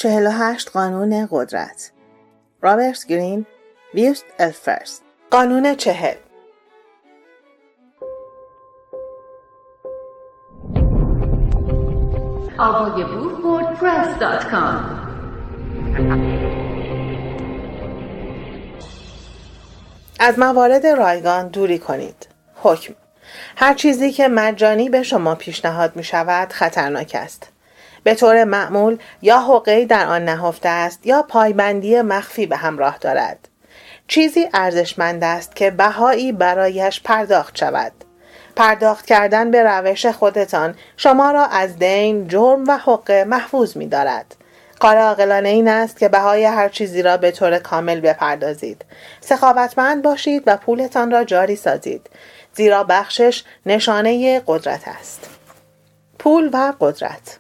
48 قانون قدرت. رابرت گرین، ویوست الفرس. قانون 40. آوایبوک.wordpress.com از موارد رایگان دوری کنید. حکم: هر چیزی که مجانی به شما پیشنهاد می شود خطرناک است. به طور معمول یا حقه‌ای در آن نهفته است یا پایبندی مخفی به همراه دارد. چیزی ارزشمند است که بهایی برایش پرداخت شود. پرداخت کردن به روش خودتان شما را از دین، جرم و حقه محفوظ می دارد. کار عاقلانه این است که بهای هر چیزی را به طور کامل بپردازید. سخاوتمند باشید و پولتان را جاری سازید، زیرا بخشش نشانه قدرت است. پول و قدرت.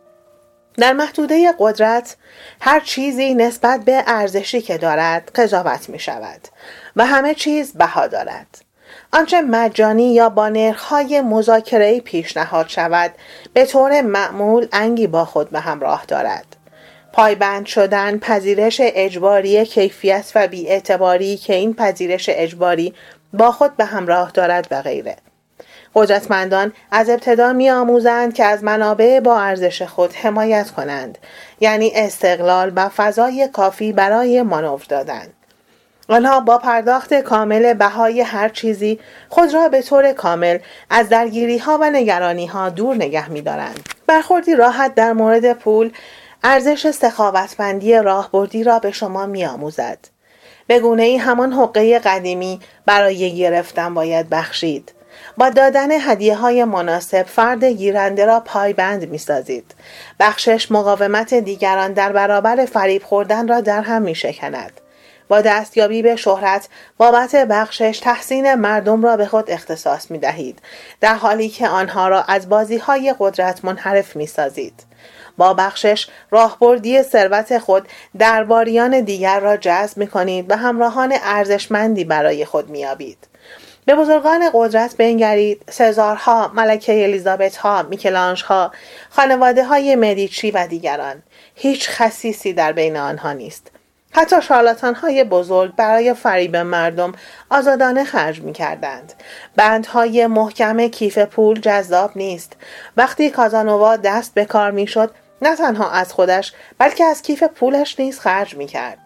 در محدوده قدرت هر چیزی نسبت به ارزشی که دارد قضاوت می شود و همه چیز بها دارد. آنچه مجانی یا با نرخ‌های مذاکره‌ای پیشنهاد شود به طور معمول انگی با خود به همراه دارد. پایبند شدن، پذیرش اجباری کیفیت و بی‌اعتباری که این پذیرش اجباری با خود به همراه دارد و غیره. قدرتمندان از ابتدا می‌آموزند که از منابع با ارزش خود حمایت کنند، یعنی استقلال و فضای کافی برای مانور دادن. آنها با پرداخت کامل بهای هر چیزی خود را به طور کامل از درگیری‌ها و نگرانی‌ها دور نگه می‌دارند. برخوردی راحت در مورد پول ارزش سخاوتمندی راهبردی را به شما می‌آموزد. به گونه‌ای همان حقه قدیمی برای گرفتن باید بخشید. با دادن هدیه‌های مناسب فرد گیرنده را پایبند می‌سازید. بخشش مقاومت دیگران در برابر فریب خوردن را در هم می‌شکند. با دستیابی به شهرت بابت بخشش تحسین مردم را به خود اختصاص می‌دهید، در حالی که آنها را از بازی‌های قدرت منحرف می‌سازید. با بخشش راهبردی ثروت خود درباریان دیگر را جذب می‌کنید و همراهان ارزشمندی برای خود می‌یابید. به بزرگان قدرت بنگرید: سزارها، ملکه الیزابت‌ها، میکلانژها، خانواده‌های مدیچی و دیگران. هیچ خسیسی در بین آنها نیست. حتی شارلاتان‌های بزرگ برای فریب مردم آزادانه خرج می‌کردند. بندهای محکم کیف پول جذاب نیست. وقتی کازانووا دست به کار می‌شد، نه تنها از خودش بلکه از کیف پولش نیز خرج می‌کرد.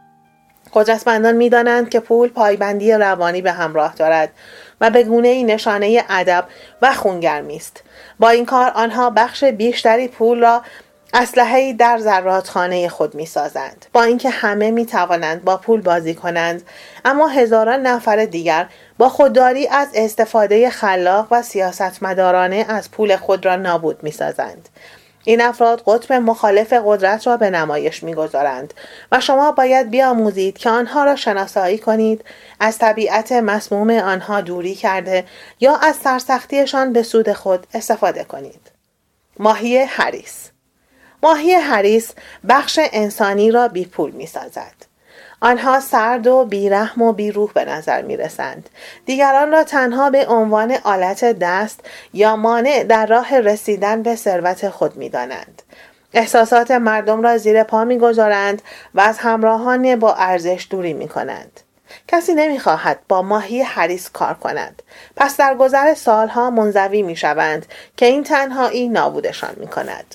قدرتمندان می‌دانند که پول پایبندی روانی به همراه دارد و به گونه‌ای نشانه ادب و خونگرمی است. با این کار آنها بخش بیشتری پول را اسلحه‌ای در زرادخانه خود می‌سازند. با اینکه همه می‌توانند با پول بازی کنند، اما هزاران نفر دیگر با خودداری از استفاده خلاق و سیاستمدارانه از پول خود را نابود می‌سازند. این افراد قطب مخالف قدرت را به نمایش می‌گذارند و شما باید بیاموزید که آنها را شناسایی کنید، از طبیعت مسموم آنها دوری کرده یا از سرسختیشان به سود خود استفاده کنید. ماهی حریص. ماهی حریص بخش انسانی را بی پول می‌سازد. آنها سرد و بیرحم و بیروح به نظر می‌رسند. دیگران را تنها به عنوان آلت دست یا مانع در راه رسیدن به ثروت خود می‌دانند. احساسات مردم را زیر پا می‌گذارند و از همراهان با ارزش دوری می‌کنند. کسی نمی‌خواهد با ماهی حریص کار کند. پس در گذر سالها منزوی می‌شوند که این تنهایی نابودشان می‌کند.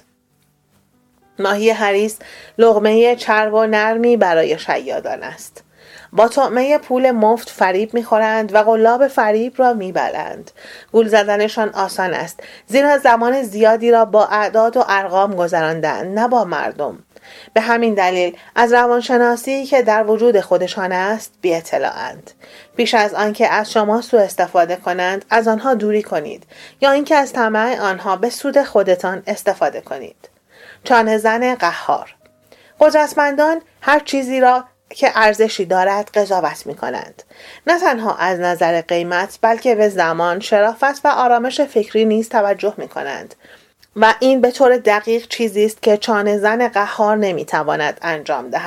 ماهی حریص لقمه چرب و نرمی برای شیادان است. با طعمه پول مفت فریب می‌خورند و قلاب فریب را می‌بلند. گول زدنشان آسان است، زیرا زمان زیادی را با اعداد و ارقام گذراندند، نه با مردم. به همین دلیل از روانشناسی که در وجود خودشان است بی اطلاعند. پیش از آنکه از شما سوء استفاده کنند از آنها دوری کنید، یا اینکه از طمع آنها به سود خودتان استفاده کنید. چانه زن قهار. قدرتمندان هر چیزی را که ارزشی دارد قضاوت می کنند. نه تنها از نظر قیمت بلکه به زمان، شرافت و آرامش فکری نیز توجه می کنند و این به طور دقیق چیزی است که چانه زن قهار نمی تواند انجام دهد.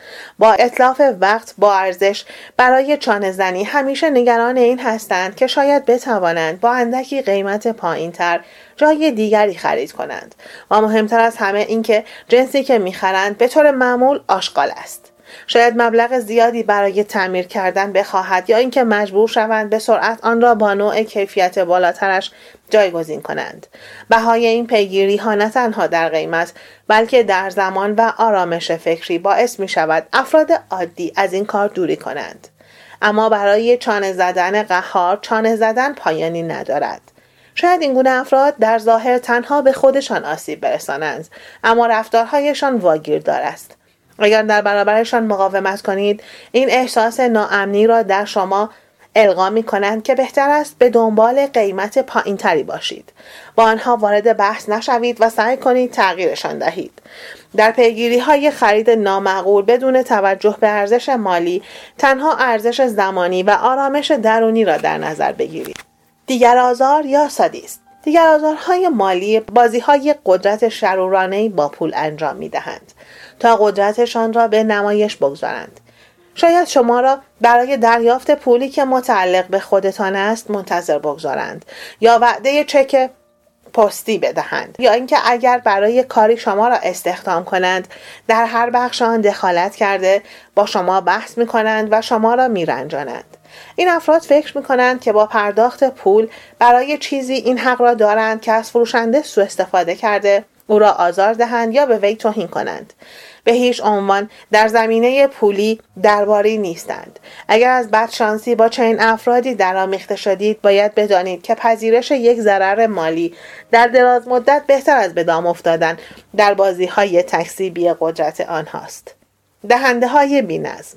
با اتلاف وقت با ارزش برای چانه زنی همیشه نگران این هستند که شاید بتوانند با اندکی قیمت پایینتر جای دیگری خرید کنند و مهمتر از همه این که جنسی که میخرند به طور معمول آشغال است. شاید مبلغ زیادی برای تعمیر کردن بخواهد یا اینکه مجبور شوند به سرعت آن را با نوع کیفیت بالاترش جایگزین کنند. بهای این پیگیری ها نه تنها در قیمت بلکه در زمان و آرامش فکری باعث می شود افراد عادی از این کار دوری کنند. اما برای چانه زدن قهار چانه زدن پایانی ندارد. شاید این گونه افراد در ظاهر تنها به خودشان آسیب برسانند اما رفتارهایشان واگیردار است. اگر در برابرشان مقاومت کنید این احساس ناامنی را در شما القا می کنند که بهتر است به دنبال قیمت پایینتری باشید. با آنها وارد بحث نشوید و سعی کنید تغییرشان دهید. در پیگیری های خرید نامعقول بدون توجه به ارزش مالی تنها ارزش زمانی و آرامش درونی را در نظر بگیرید. دیگر آزار یا سادیست. دیگر آزارهای مالی بازی‌های قدرت شرورانه‌ای با پول انجام می‌دهند تا قدرتشان را به نمایش بگذارند. شاید شما را برای دریافت پولی که متعلق به خودتان است منتظر بگذارند یا وعده چک پستی بدهند یا اینکه اگر برای کاری شما را استخدام کنند در هر بخش آن دخالت کرده با شما بحث می‌کنند و شما را می‌رنجانند. این افراد فکر می‌کنند که با پرداخت پول برای چیزی این حق را دارند که از فروشنده سوء استفاده کرده او را آزار دهند یا به وی توهین کنند. به هیچ عنوان در زمینه پولی درباری نیستند. اگر از بدشانسی با چنین افرادی درآمیخته شدید باید بدانید که پذیرش یک ضرر مالی در دراز مدت بهتر از به دام افتادن در بازی‌های تکسیبی قدرت آنهاست. دهنده‌های بی‌نظم.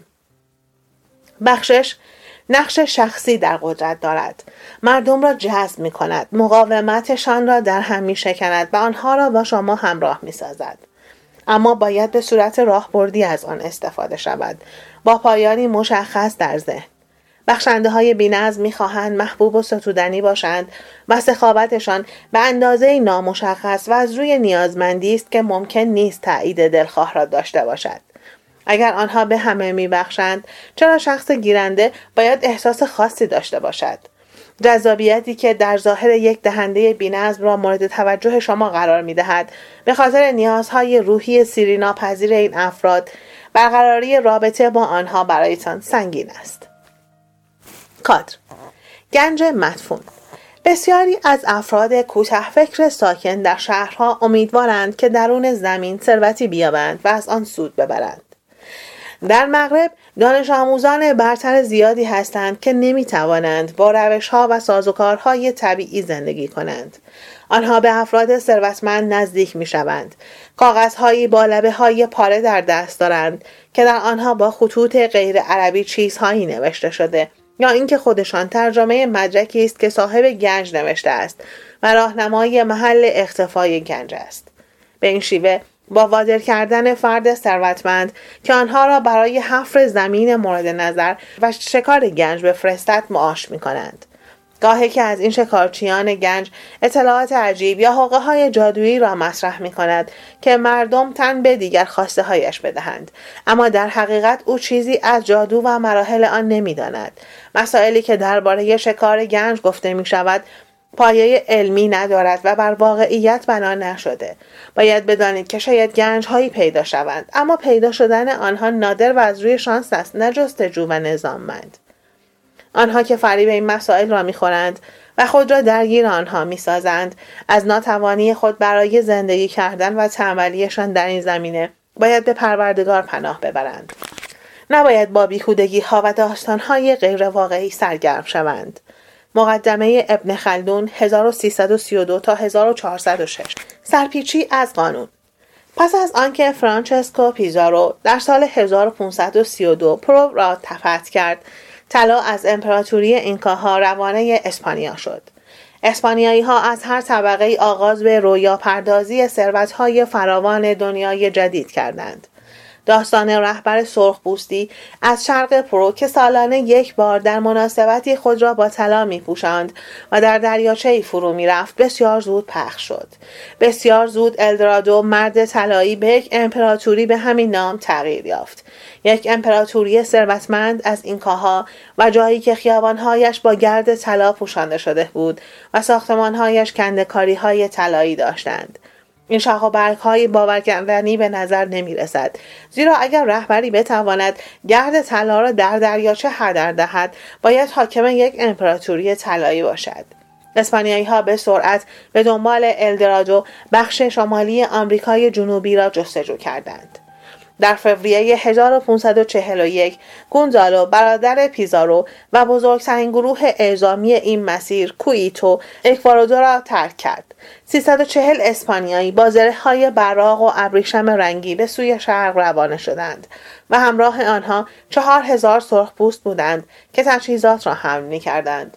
بخشش نقش شخصی در قدرت دارد. مردم را جذب می کند. مقاومتشان را در هم می شکند و آنها را با شما همراه می سازد. اما باید به صورت راهبردی از آن استفاده شود. با پایانی مشخص در ذهن. بخشنده های بی‌نظم می خواهند محبوب و ستودنی باشند و سخاوتشان به اندازه نامشخص و از روی نیازمندی است که ممکن نیست تایید دلخواه را داشته باشد. اگر آنها به همه میبخشند چرا شخص گیرنده باید احساس خاصی داشته باشد؟ جذابیتی که در ظاهر یک دهنده بی‌نظم را مورد توجه شما قرار می‌دهد به خاطر نیازهای روحی سیریناپذیر این افراد برقراری رابطه با آنها برایتان سنگین است. کادر گنج مدفون. بسیاری از افراد کوته فکر ساکن در شهرها امیدوارند که درون زمین ثروتی بیابند و از آن سود ببرند. در مغرب دانش آموزان برتر زیادی هستند که نمیتوانند با روش‌ها و سازوکارهای طبیعی زندگی کنند. آنها به افراد ثروتمند نزدیک میشوند. کاغذهایی با لبه‌های پاره در دست دارند که در آنها با خطوط غیر عربی چیزهایی نوشته شده یا اینکه خودشان ترجمه مدرکی است که صاحب گنج نوشته است و راهنمای محل اختفای گنج است. به این شیوه با وادر کردن فرد ثروتمند که آنها را برای حفر زمین مورد نظر و شکار گنج بفرستد معاش می کنند. گاهی که از این شکارچیان گنج اطلاعات عجیب یا حقه‌های جادویی را مطرح می کند که مردم تن به دیگر خواسته هایش بدهند، اما در حقیقت او چیزی از جادو و مراحل آن نمی داند. مسائلی که درباره شکار گنج گفته می شود پایه علمی ندارد و بر واقعیت بنا نشده. باید بدانید که شاید گنج هایی پیدا شوند، اما پیدا شدن آنها نادر و از روی شانس است، نه جستجو و نظاممند. آنها که فریب این مسائل را میخورند و خود را درگیر آنها میسازند، از ناتوانی خود برای زندگی کردن و تنبلیشان در این زمینه باید به پروردگار پناه ببرند. نباید با بیهودگی ها و داستان های غیر واقعی سرگرم شوند. مقدمه ابن خلدون 1332 تا 1406. سرپیچی از قانون. پس از آنکه فرانچسکو پیزارو در سال 1532 پرو را فتح کرد، طلا از امپراتوری اینکاها روانه اسپانیا شد. اسپانیایی ها از هر طبقه آغاز به رویا پردازی ثروت‌های فراوان دنیای جدید کردند. داستان رهبر سرخپوستی از شرق پرو که سالانه یک بار در مناسبتی خود را با طلا می‌پوشاند و در دریاچه‌ای فرو می‌رفت بسیار زود پخش شد. بسیار زود الدورادو، مرد طلایی، به یک امپراتوری به همین نام تغییر یافت. یک امپراتوری ثروتمند از اینکاها و جایی که خیابان‌هایش با گرد طلا پوشانده شده بود و ساختمان‌هایش کنده‌کاری‌های طلایی داشتند. این شاخ و برگ‌های باورکردنی به نظر نمی‌رسد، زیرا اگر رهبری بتواند گرد طلا را در دریاچه هدر دهد باید حاکم یک امپراتوری طلایی باشد. اسپانیایی‌ها به سرعت به دنبال الدورادو بخش شمالی آمریکای جنوبی را جستجو کردند. در فوریه 1541 گونزالو برادر پیزارو و بزرگترین گروه اعزامی این مسیر کویتو اکوادور را ترک کرد. 340 اسپانیایی با زره‌های براق و ابریشم رنگی به سوی شرق روانه شدند و همراه آنها 4000 سرخپوست بودند که تجهیزات را حمل می‌کردند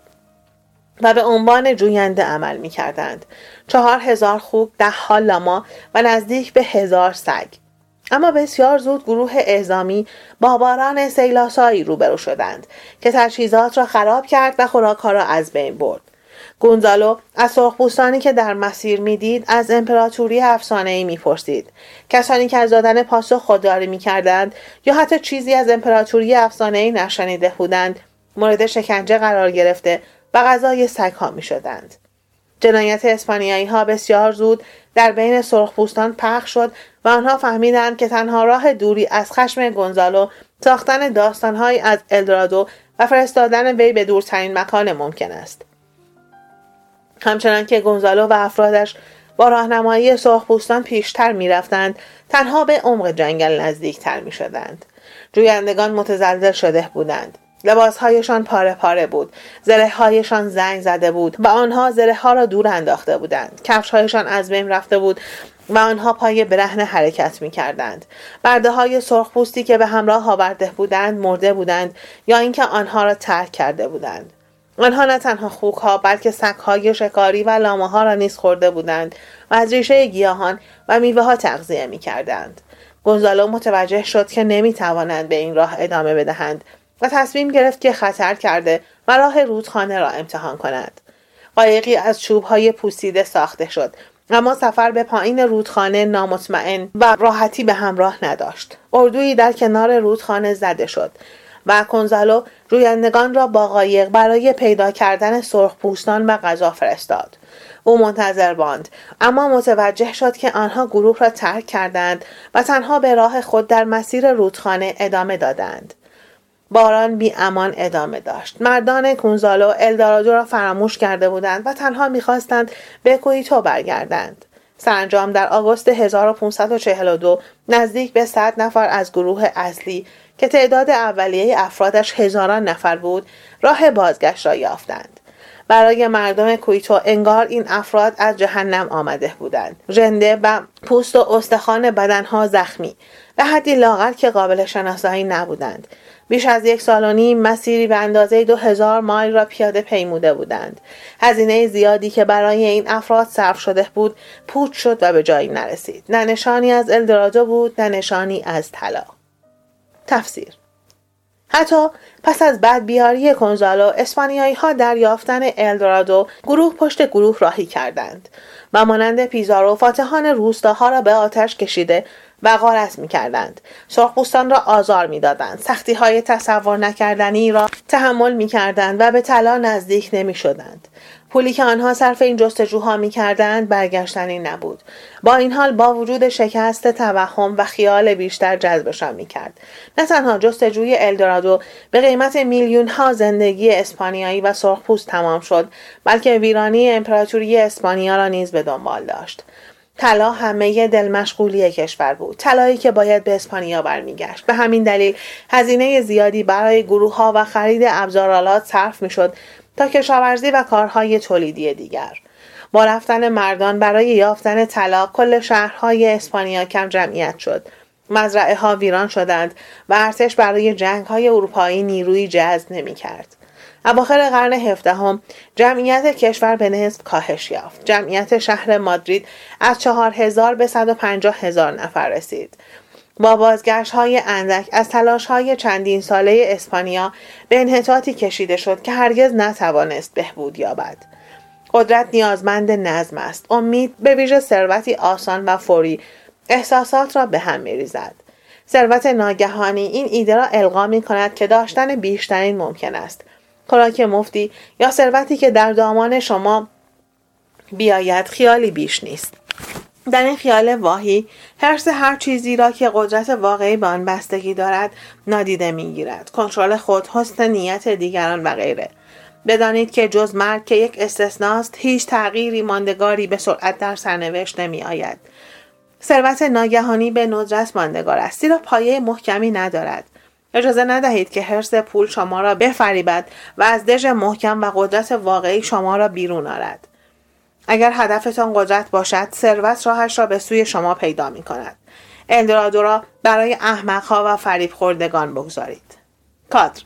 و به عنوان جوینده عمل می‌کردند. 4000 خوک، 10 لاما و نزدیک به 1000 سگ. اما بسیار زود گروه اعزامی با باران سیلاسایی روبرو شدند که تجهیزات را خراب کرد و خوراک‌ها را از بین برد. گونزالو از سرخپوستانی که در مسیر میدید از امپراتوری افسانه‌ای میپرسید. کسانی که از دادن پاسخ خودداری میکردند یا حتی چیزی از امپراتوری افسانه‌ای نشنیده بودند مورد شکنجه قرار گرفته و غذای سگ‌ها میشدند. جنایت اسپانیایی‌ها بسیار زود در بین سرخپوستان پخش شد و آنها فهمیدند که تنها راه دوری از خشم گونزالو ساختن داستان‌هایی از الدورادو و فرستادن وی به دورترین مکان ممکن است. همچنان که گونزالو و افرادش با راهنمایی سرخپوستان پیشتر می‌رفتند، تنها به عمق جنگل نزدیکتر می‌شدند. جویندگان متزلزل شده بودند. لباسهایشان پاره پاره بود، زره‌هایشان زنگ زده بود و آنها زره‌ها را دور انداخته بودند. کفش‌هایشان از بین رفته بود و آنها پای برهنه حرکت می‌کردند. برده‌های سرخپوستی که به همراه آورده بودند مرده بودند یا اینکه آنها را ترک کرده بودند. آنها نه تنها خوک‌ها بلکه سگ‌های شکاری و لامه‌ها را نیز خورده بودند و از ریشه گیاهان و میوه‌ها تغذیه می‌کردند. گونزالو متوجه شد که نمی‌توانند به این راه ادامه بدهند و تصمیم گرفت که خطر کرده و راه رودخانه را امتحان کند. قایقی از چوب‌های پوسیده ساخته شد، اما سفر به پایین رودخانه نامطمئن و راحتی به همراه نداشت. اردویی در کنار رودخانه زده شد و گونزالو جویندگان را با قایق برای پیدا کردن سرخپوستان و غذا فرستاد. او منتظر ماند، اما متوجه شد که آنها گروه را ترک کردند و تنها به راه خود در مسیر رودخانه ادامه دادند. باران بی امان ادامه داشت. مردان گونزالو الدورادو را فراموش کرده بودند و تنها می‌خواستند به کویتو برگردند. سرانجام در آگوست 1542 نزدیک به 100 نفر از گروه اصلی که تعداد اولیه افرادش هزاران نفر بود، راه بازگشت را یافتند. برای مردم کویتو انگار این افراد از جهنم آمده بودند. ژنده و پوست و استخوان بدنها زخمی، به حدی لاغر که قابل شناسایی نبودند. بیش از 1 سال و نیم مسیری به اندازه 2000 مایل را پیاده پیموده بودند. هزینه زیادی که برای این افراد صرف شده بود پوچ شد و به جایی نرسید. نه نشانی از الدورادو بود، نه نشانی از طلا. تفسیر: حتی پس از بدبیاری گونزالو، اسپانیایی‌ها در یافتن الدورادو گروه پشت گروه راهی کردند و مانند پیزارو فاتحان روستاها را به آتش کشیده و غارت می‌کردند. سرخپوستان را آزار می‌دادند، سختی‌های تصور نکردنی را تحمل می‌کردند و به طلا نزدیک نمی‌شدند. پولی که آنها صرف این جستجوها می‌کردند برگشتنی نبود. با این حال با وجود شکست توهم و خیال بیشتر جذبشان می‌کرد. نه تنها جستجوی الدورادو به قیمت میلیون‌ها زندگی اسپانیایی و سرخپوست تمام شد، بلکه ویرانی امپراتوری اسپانیا را نیز به دنبال داشت. طلا همه دل مشغولی کشور بود، طلایی که باید به اسپانیا برمیگشت. به همین دلیل هزینه زیادی برای گروه‌ها و خرید ابزارالات صرف می‌شد تا کشاورزی و کارهای تولیدی دیگر. با رفتن مردان برای یافتن طلا، کل شهرهای اسپانیا کم جمعیت شد. مزرعه‌ها ویران شدند و ارتش برای جنگ‌های اروپایی نیرویی جذب نمی‌کرد. اواخر قرن 17 جمعیت کشور به نصف کاهش یافت. جمعیت شهر مادرید از 4000 به 150,000 نفر رسید. با بازگشت‌های اندک از تلاش‌های چندین ساله اسپانیا به انحطاطی کشیده شد که هرگز نتوانست بهبود یابد. قدرت نیازمند نظم است. امید به ویژه ثروتی آسان و فوری احساسات را به هم می‌ریزد. ثروت ناگهانی این ایده را القا می‌کند که داشتن بیشترین ممکن است. خوراک مفتی یا ثروتی که در دامان شما بیاید خیالی بیش نیست. در این خیال واهی حرص هر چیزی را که قدرت واقعی به آن بستگی دارد نادیده می‌گیرد. کنترل خود، حسن نیت دیگران و غیره. بدانید که جز مرگ که یک استثناست هیچ تغییری ماندگاری به سرعت در سرنوشت نمی‌آید. ثروت ناگهانی به ندرت ماندگار است، زیرا پایه محکمی ندارد. اجازه ندهید که حرص پول شما را بفریبد و از دژ محکم و قدرت واقعی شما را بیرون آرد. اگر هدفتان قدرت باشد، ثروت راهش را به سوی شما پیدا می کند. الدورادو را برای احمقها و فریب خوردگان بگذارید. کادر.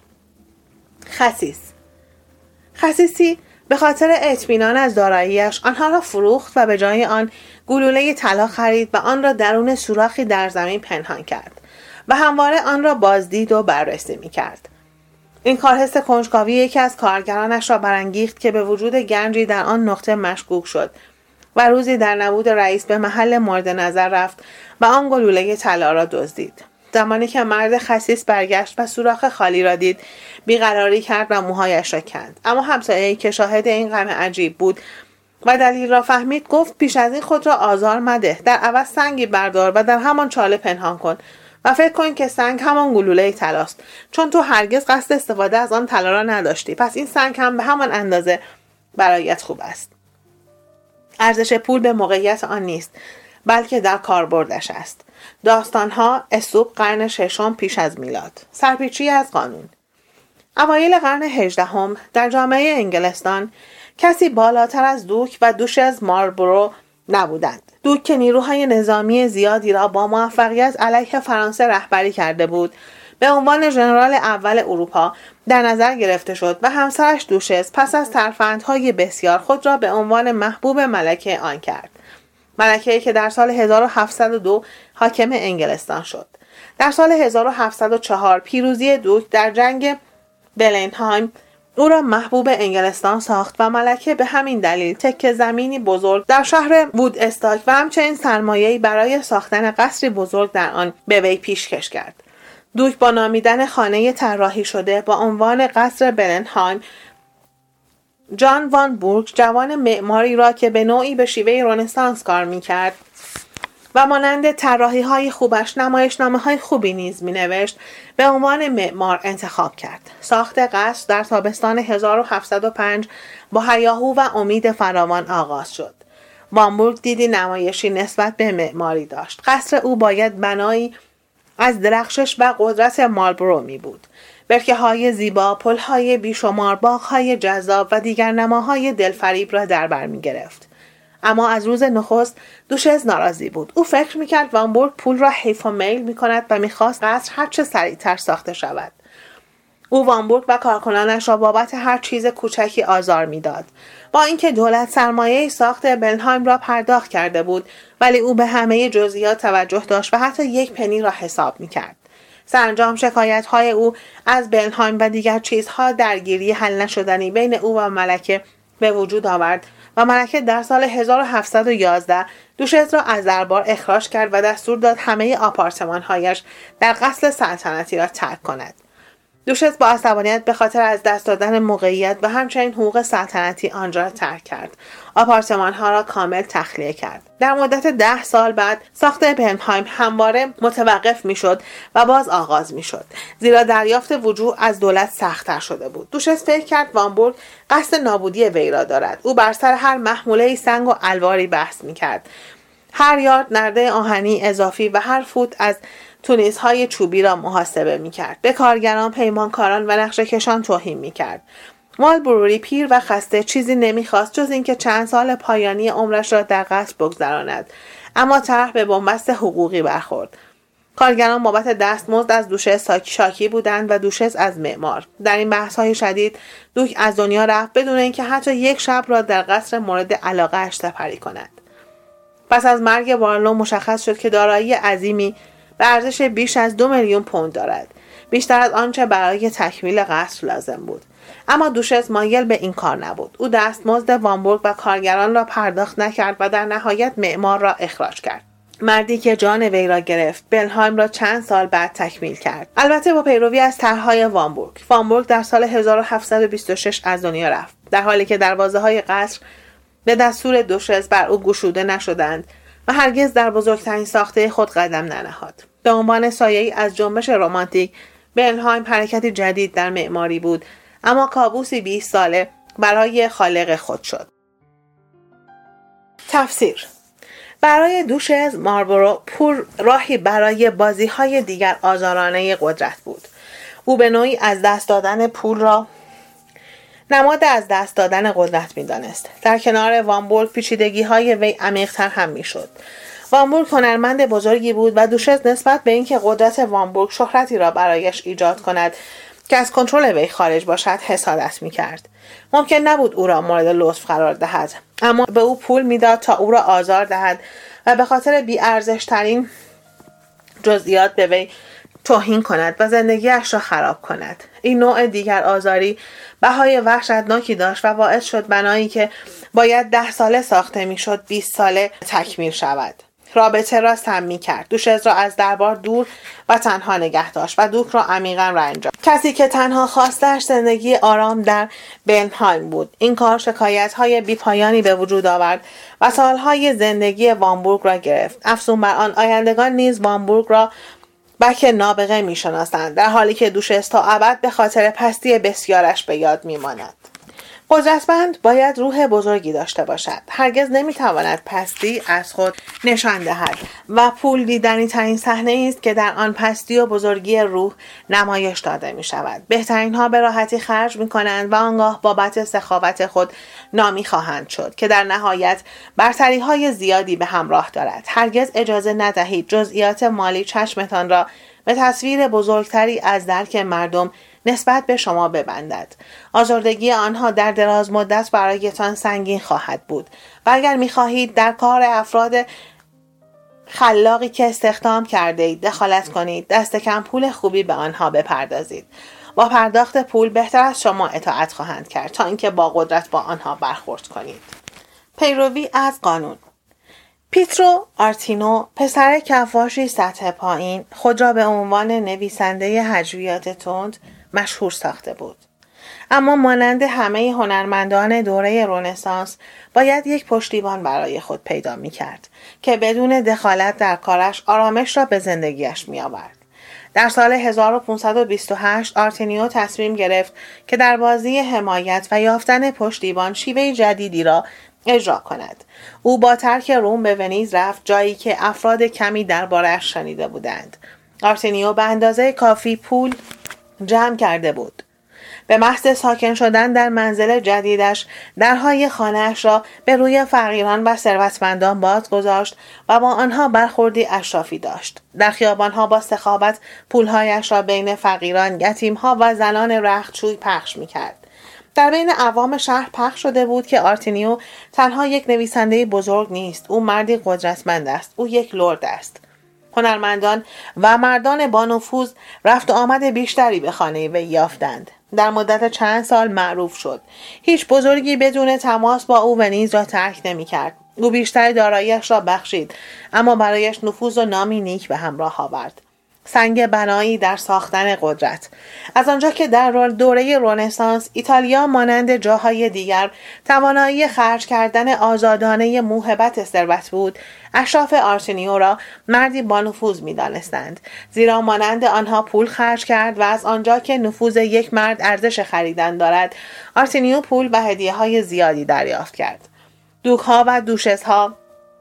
خسیسی به خاطر اطمینان از دارایی‌اش آنها را فروخت و به جای آن گلوله طلا خرید و آن را درون سوراخی در زمین پنهان کرد و همواره آن را بازدید و بررسی می‌کرد. این کارحس کنجکاوی یکی از کارگرانش را برانگیخت که به وجود گنجی در آن نقطه مشکوک شد و روزی در نبود رئیس به محل مورد نظر رفت و آن گلوله طلا را دزدید. زمانی که مرد خسیس برگشت و سوراخ خالی را دید، بیقراری کرد و موهایش را کند. اما همسایه‌ای که شاهد این غم عجیب بود و دلیل را فهمید گفت پیش از این خود را آزار مده، در عوض سنگی بردار و در همان چاله پنهان کن و فکر کن که سنگ همان گلوله طلاست، چون تو هرگز قصد استفاده از آن طلا را نداشتی، پس این سنگ هم به همان اندازه برایت خوب است. ارزش پول به موقعیت آن نیست، بلکه در کاربردش است. داستانها اسوب قرن ششم پیش از میلاد. سرپیچی از قانون. اوایل قرن 18 در جامعه انگلستان کسی بالاتر از دوک و دوشز مارلبورو نبودند. دوک که نیروهای نظامی زیادی را با موفقیت علیه فرانسه رهبری کرده بود، به عنوان ژنرال اول اروپا در نظر گرفته شد و همسرش دوشز پس از ترفندهای بسیار خود را به عنوان محبوب ملکه آن کرد. ملکه‌ای که در سال 1702 حاکم انگلستان شد. در سال 1704 پیروزی دوک در جنگ بلنهایم او را محبوب انگلستان ساخت و ملکه به همین دلیل تکه زمینی بزرگ در شهر وود استاک و همچنین سرمایه‌ای برای ساختن قصری بزرگ در آن به وی پیشکش کرد. دوک با نامیدن خانه طراحی شده با عنوان قصر بلنهایم، جان وان بورگ جوان معماری را که به نوعی به شیوه رنسانس کار می‌کرد و مانند طراحی‌های خوبش نمایشنامه‌های خوبی نیز می‌نوشت، به عنوان معمار انتخاب کرد. ساخت قصر در تابستان 1705 با هیاهو و امید فراوان آغاز شد. وانبورگ دیدی نمایشی نسبت به معماری داشت. قصر او باید بنایی از درخشش و قدرت مارلبورو می بود. برکه‌های زیبا، پل‌های بیشمار، باغ‌های جذاب و دیگر نماهای دلفریب را در بر می‌گرفت. اما از روز نخست دوشز ناراضی بود. او فکر می‌کرد وانبورگ پول را حیف و میل می‌کند و می‌خواست قصر هرچه سریعتر ساخته شود. او وانبورگ و کارکنانش را بابت هر چیز کوچکی آزار می‌داد. با اینکه دولت سرمایه ساخت بلنهایم را پرداخت کرده بود، ولی او به همه جزئیات توجه داشت و حتی یک پنی را حساب می‌کرد. سرانجام شکایت‌های او از بلنهایم و دیگر چیزها درگیری حل نشدنی بین او و ملکه به وجود آورد و ملکه در سال 1711 دوشز را از دربار اخراج کرد و دستور داد همه آپارتمان‌هایش در قصر سلطنتی را ترک کند. دوشز با عصبانیت به خاطر از دست دادن موقعیت و همچنین حقوق سلطنتی آنجا را ترک کرد. آپارتمان‌ها را کامل تخلیه کرد. در مدت 10 سال بعد ساخت بلنهایم همواره متوقف می‌شد و باز آغاز می‌شد، زیرا دریافت وجوه از دولت سخت‌تر شده بود. دوشز فکر کرد وانبورگ قصد نابودی وی را دارد. او بر سر هر محموله سنگ و الواری بحث می‌کرد. هر یارد نرده آهنی اضافی و هر فوت از تونیزهای چوبی را محاسبه می‌کرد. به کارگران، پیمانکاران و نقشه‌کشان توهین می‌کرد. مارلبوری پیر و خسته چیزی نمی‌خواست جز اینکه چند سال پایانی عمرش را در قصر بگذراند، اما طرح به بنبست حقوقی برخورد. کارگران بابت دستمزد از دوشز شاکی بودند و دوشز از معمار. در این بحث‌های شدید دوک از دنیا رفت بدون اینکه حتی یک شب را در قصر مورد علاقه‌اش سپری کند. پس از مرگ وارلو مشخص شد که دارایی عظیمی به ارزش بیش از 2 میلیون پوند دارد، بیشتر از آنچه برای تکمیل قصر لازم بود. اما دوشس مایل به این کار نبود. او دستمزد وانبورگ و کارگران را پرداخت نکرد و در نهایت معمار را اخراج کرد. مردی که جان وی را گرفت، بلنهایم را چند سال بعد تکمیل کرد. البته با پیروی از طرح‌های وانبورگ. وانبورگ در سال 1726 از دنیا رفت، در حالی که دروازه‌های قصر به دستور دوشس بر او گشوده نشدند و هرگز در بزرگترین ساخته خود قدم ننهاد. به عنوان سایه‌ای از جنبش رمانتیک، بلنهایم حرکتی جدید در معماری بود، اما کابوسی 20 ساله برای خالق خود شد. تفسیر: برای دوشس مارلبورو پول راهی برای بازی‌های دیگر آزارانه قدرت بود. او به نوعی از دست دادن پول را نماد از دست دادن قدرت می‌دانست. در کنار وانبورگ پیچیدگی‌های وی عمیق‌تر هم می‌شد. وانبورگ هنرمند بزرگی بود و دوشس نسبت به اینکه قدرت وانبورگ شهرتی را برایش ایجاد کند که از کنترل وی خارج باشد حسادت می‌کرد. ممکن نبود او را مورد لطف قرار دهد، اما به او پول میداد تا او را آزار دهد و به خاطر بی‌ارزش‌ترین جزئیات به وی توهین کند و زندگیش را خراب کند. این نوع دیگر آزاری بهای وحشتناکی داشت و باعث شد بنایی که باید 10 ساله ساخته میشد 20 ساله تکمیل شود. رابطه را سمی کرد. دوشس را از دربار دور و تنها نگه داشت و دوک را عمیقا رنج داد. کسی که تنها خواستش زندگی آرام در بلنهایم بود. این کار شکایت‌های بی‌پایانی به وجود آورد و سالهای زندگی وانبورگ را گرفت. افزون بر آن آیندگان نیز وانبورگ را بک نابغه می‌شناسند، در حالی که دوشس تا ابد به خاطر پستی بسیارش به یاد می‌ماند. قدرتمند باید روح بزرگی داشته باشد. هرگز نمیتواند پستی از خود نشان دهد و پول دیدنی ترین صحنه است که در آن پستی و بزرگی روح نمایش داده می شود. بهترین ها به راحتی خرج می کنند و آنگاه بابت سخاوت خود نامی خواهند شد که در نهایت برتری های زیادی به همراه دارد. هرگز اجازه ندهید جزئیات مالی چشمتان را به تصویر بزرگتری از درک مردم نسبت به شما ببندد. آزردگی آنها در دراز مدت برایتان سنگین خواهد بود و اگر می‌خواهید در کار افراد خلاقی که استخدام کرده اید دخالت کنید، دست کم پول خوبی به آنها بپردازید. با پرداخت پول بهتر از شما اطاعت خواهند کرد تا اینکه با قدرت با آنها برخورد کنید. پیروی از قانون. پیترو آرتینو، پسر کفاشی سطح پایین، خود را به عنوان نویسنده هجویات تند مشهور ساخته بود. اما مانند همه هنرمندان دوره رنسانس باید یک پشتیبان برای خود پیدا می کرد که بدون دخالت در کارش آرامش را به زندگیش می آورد. در سال 1528 آرتینیو تصمیم گرفت که در بازی حمایت و یافتن پشتیبان شیوه جدیدی را اجرا کند. او با ترک روم به ونیز رفت، جایی که افراد کمی درباره‌اش شنیده بودند. آرتینیو به اندازه کافی پول جمع کرده بود. به محض ساکن شدن در منزل جدیدش درهای خانه‌اش را به روی فقیران و ثروتمندان باز گذاشت و با آنها برخوردی اشرافی داشت. در خیابانها با سخاوت پولهایش را بین فقیران، یتیمها و زنان رختشوی پخش می‌کرد. در بین عوام شهر پخش شده بود که آرتینیو تنها یک نویسنده بزرگ نیست، او مردی قدرتمند است، او یک لرد است. هنرمندان و مردان با نفوذ رفت و آمد بیشتری به خانه وی یافتند. در مدت چند سال معروف شد. هیچ بزرگی بدون تماس با او ونیز را ترک نمی‌کرد. او بیشتر دارایی‌اش را بخشید، اما برایش نفوذ و نامی نیک به همراه آورد. سنگ بنایی در ساختن قدرت. از آنجا که در دوره رنسانس ایتالیا مانند جاهای دیگر توانایی خرج کردن آزادانه موهبت ثروت بود، اشراف آرتینیو را مردی با نفوذ می‌دانستند، زیرا مانند آنها پول خرج کرد و از آنجا که نفوذ یک مرد ارزش خریدن دارد، آرتینیو پول و هدیه‌های زیادی دریافت کرد. دوک‌ها و دوشس‌ها،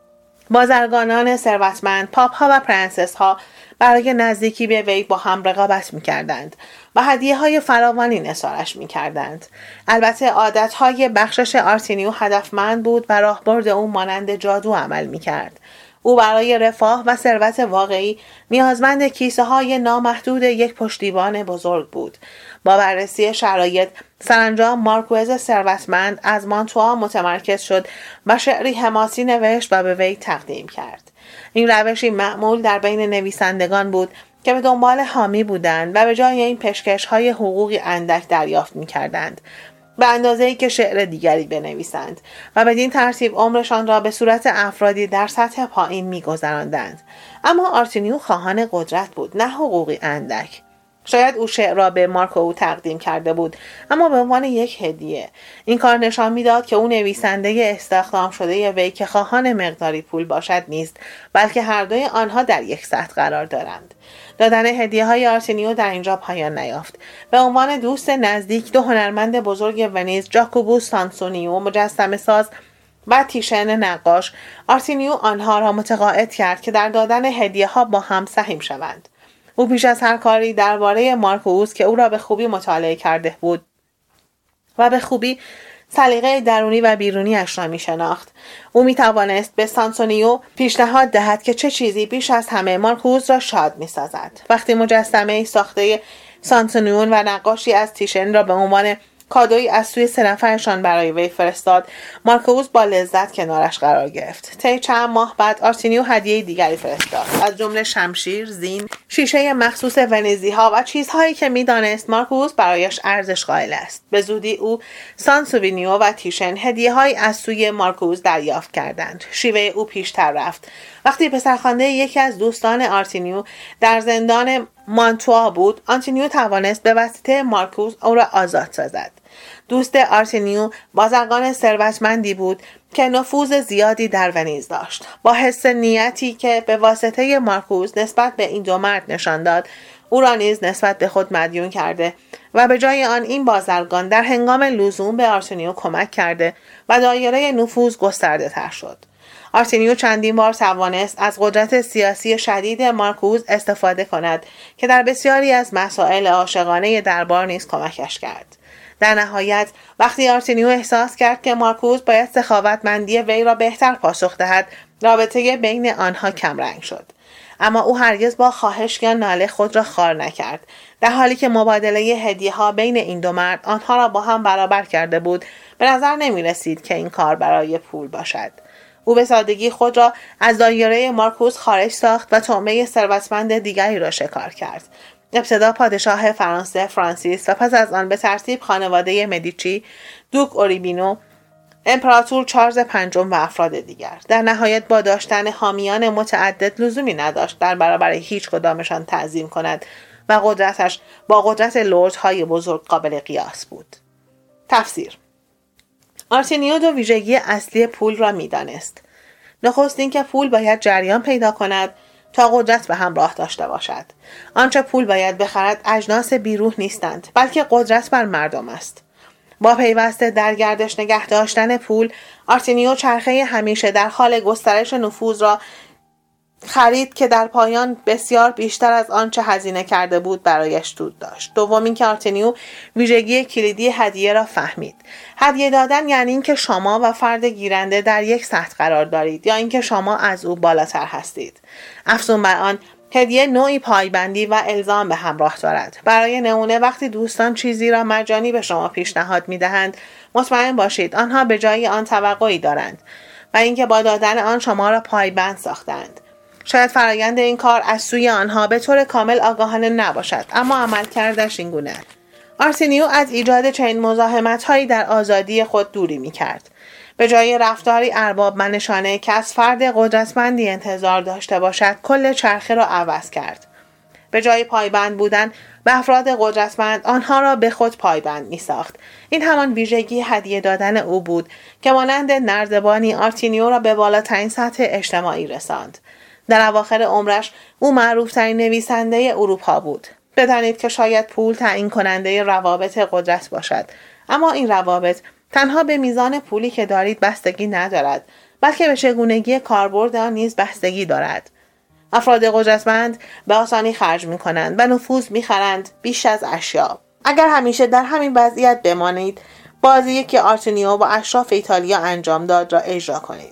بازرگانان ثروتمند، پاپ‌ها و پرنسس‌ها برای نزدیکی به وی با هم رقابت می‌کردند و هدیه‌های فراوانی نثارش می‌کردند. البته عادت‌های بخشش آرتینیو هدفمند بود و راهبرد او مانند جادو عمل می‌کرد. او برای رفاه و ثروت واقعی نیازمند کیسه های نامحدود یک پشتیبان بزرگ بود. با بررسی شرایط سرانجام مارکوئز ثروتمند از مانتوا متمرکز شد و شعری حماسی نوشت و به وی تقدیم کرد. این روشی معمول در بین نویسندگان بود که به دنبال حامی بودند و به جای این پیشکش‌های حقوقی اندک دریافت می‌کردند، به اندازه‌ای که شعر دیگری بنویسند و بدین ترتیب عمرشان را به صورت افرادی در سطح پایین می‌گذراندند. اما آرتینیو خواهان قدرت بود، نه حقوقی اندک. شاید او شعر را به مارکو تقدیم کرده بود، اما به عنوان یک هدیه. این کار نشان می‌داد که او نویسنده استخدام شده وی که خواهان مقداری پول باشد نیست، بلکه هر دوی آنها در یک سطح قرار دارند. دادن هدیه‌های آرتینیو در اینجا پایان نیافت. به عنوان دوست نزدیک دو هنرمند بزرگ ونیز، ژاکوبو سانسونیو مجسمه ساز و تیشن نقاش، آرتینیو آنها را متقاعد کرد که در دادن هدیه‌ها با هم سهیم شوند. او پیش از هر کاری درباره مارکوئوس که او را به خوبی مطالعه کرده بود و به خوبی سلیقه درونی و بیرونی اش را می شناخت، او می توانست به سانسونیو پیشنهاد دهد که چه چیزی بیش از همه مارکوئوس را شاد می سازد. وقتی مجسمه ساخته سانسونیون و نقاشی از تیشن را به عنوان کادویی از سوی سه نفرشان برای وی فرستاد، مارکوئوس با لذت کنارش قرار گرفت. طی چند ماه بعد آرتینیو هدیه دیگری فرستاد، از جمله شمشیر، زین، شیشه مخصوص ونیزی ها و چیزهایی که میدانست مارکوئوس برایش ارزش قائل است. به زودی او، سانسوینیو و تیشن هدیه‌هایی از سوی مارکوئوس دریافت کردند. شیوه او پیشتر رفت. وقتی پسرخوانده یکی از دوستان آرتینیو در زندان مانتوا بود، آرتینیو توانست به واسطه مارکوئوس او را آزاد سازد. دوست آرتینیو بازرگان ثروتمندی بود که نفوذ زیادی در ونیز داشت. با حس نیتی که به واسطه مارکوئوس نسبت به این دو مرد نشان داد، او را نیز نسبت به خود مدیون کرده و به جای آن این بازرگان در هنگام لزوم به آرتینیو کمک کرده و دایره نفوذ گسترده تر شد. آرتینیو چندین بار توانست از قدرت سیاسی شدید مارکوئوس استفاده کند که در بسیاری از مسائل عاشقانه دربار نیز کمکش کرد. در نهایت وقتی آرتینیو احساس کرد که مارکوئوس باید سخاوتمندی وی را بهتر پاسخ دهد، رابطه بین آنها کمرنگ شد. اما او هرگز با خواهش یا ناله خود را خوار نکرد. در حالی که مبادله هدیه‌ها بین این دو مرد آنها را با هم برابر کرده بود، به نظر نمی رسید که این کار برای پول باشد. او به سادگی خود را از دایره مارکوئوس خارج ساخت و طعمه ثروتمند دیگری را شکار کرد. ابتدا پادشاه فرانسه فرانسیس و پس از آن به ترتیب خانواده مدیچی، دوک اوریبینو، امپراتور چارلز پنجم و افراد دیگر. در نهایت با داشتن حامیان متعدد لزومی نداشت در برابر هیچ کدامشان تعظیم کند و قدرتش با قدرت لردهای بزرگ قابل قیاس بود. تفسیر: آرتینیو دو ویژگی اصلی پول را می‌دانست. نخست اینکه پول باید جریان پیدا کند تا قدرت به همراه داشته باشد. آنچه پول باید بخرد اجناس بیروح نیستند، بلکه قدرت بر مردم است. با پیوسته در گردش نگه داشتن پول، آرتینیو چرخه همیشه در حال گسترش نفوذ را خرید که در پایان بسیار بیشتر از آنچه هزینه کرده بود برایش سود داشت. دوم اینکه آرتینیو ویژگی کلیدی هدیه را فهمید. هدیه دادن یعنی اینکه شما و فرد گیرنده در یک سطح قرار دارید یا اینکه شما از او بالاتر هستید. افزون بر آن، هدیه نوعی پایبندی و الزام به همراه دارد. برای نمونه وقتی دوستان چیزی را مجانی به شما پیشنهاد می‌دهند، مطمئن باشید آنها به جای آن توقعی دارند و اینکه با دادن آن شما را پایبند ساختند. شاید فرایند این کار از سوی آنها به طور کامل آگاهانه نباشد، اما عملکردش این گونه. آرتینیو از ایجاد چنین مزاحمت‌هایی در آزادی خود دوری می‌کرد. به جای رفتاری ارباب منشانه که از فرد قدرتمندی انتظار داشته باشد، کل چرخه را عوض کرد. به جای پایبند بودن به افراد قدرتمند، آنها را به خود پایبند می‌ساخت. این همان ویژگی هدیه دادن او بود که مانند نردبانی آرتینیو را به بالاترین سطح اجتماعی رساند. در اواخر عمرش او معروف‌ترین نویسنده اروپا بود. بدانید که شاید پول تعیین کننده روابط قدرت باشد، اما این روابط تنها به میزان پولی که دارید بستگی ندارد، بلکه به چگونگی کاربرد آن نیز بستگی دارد. افراد قدرتمند به آسانی خرج می‌کنند و نفوذ می‌خرند بیش از اشیا. اگر همیشه در همین وضعیت بمانید، بازی که آرتینیو با اشراف ایتالیا انجام داد را اجرا کنید.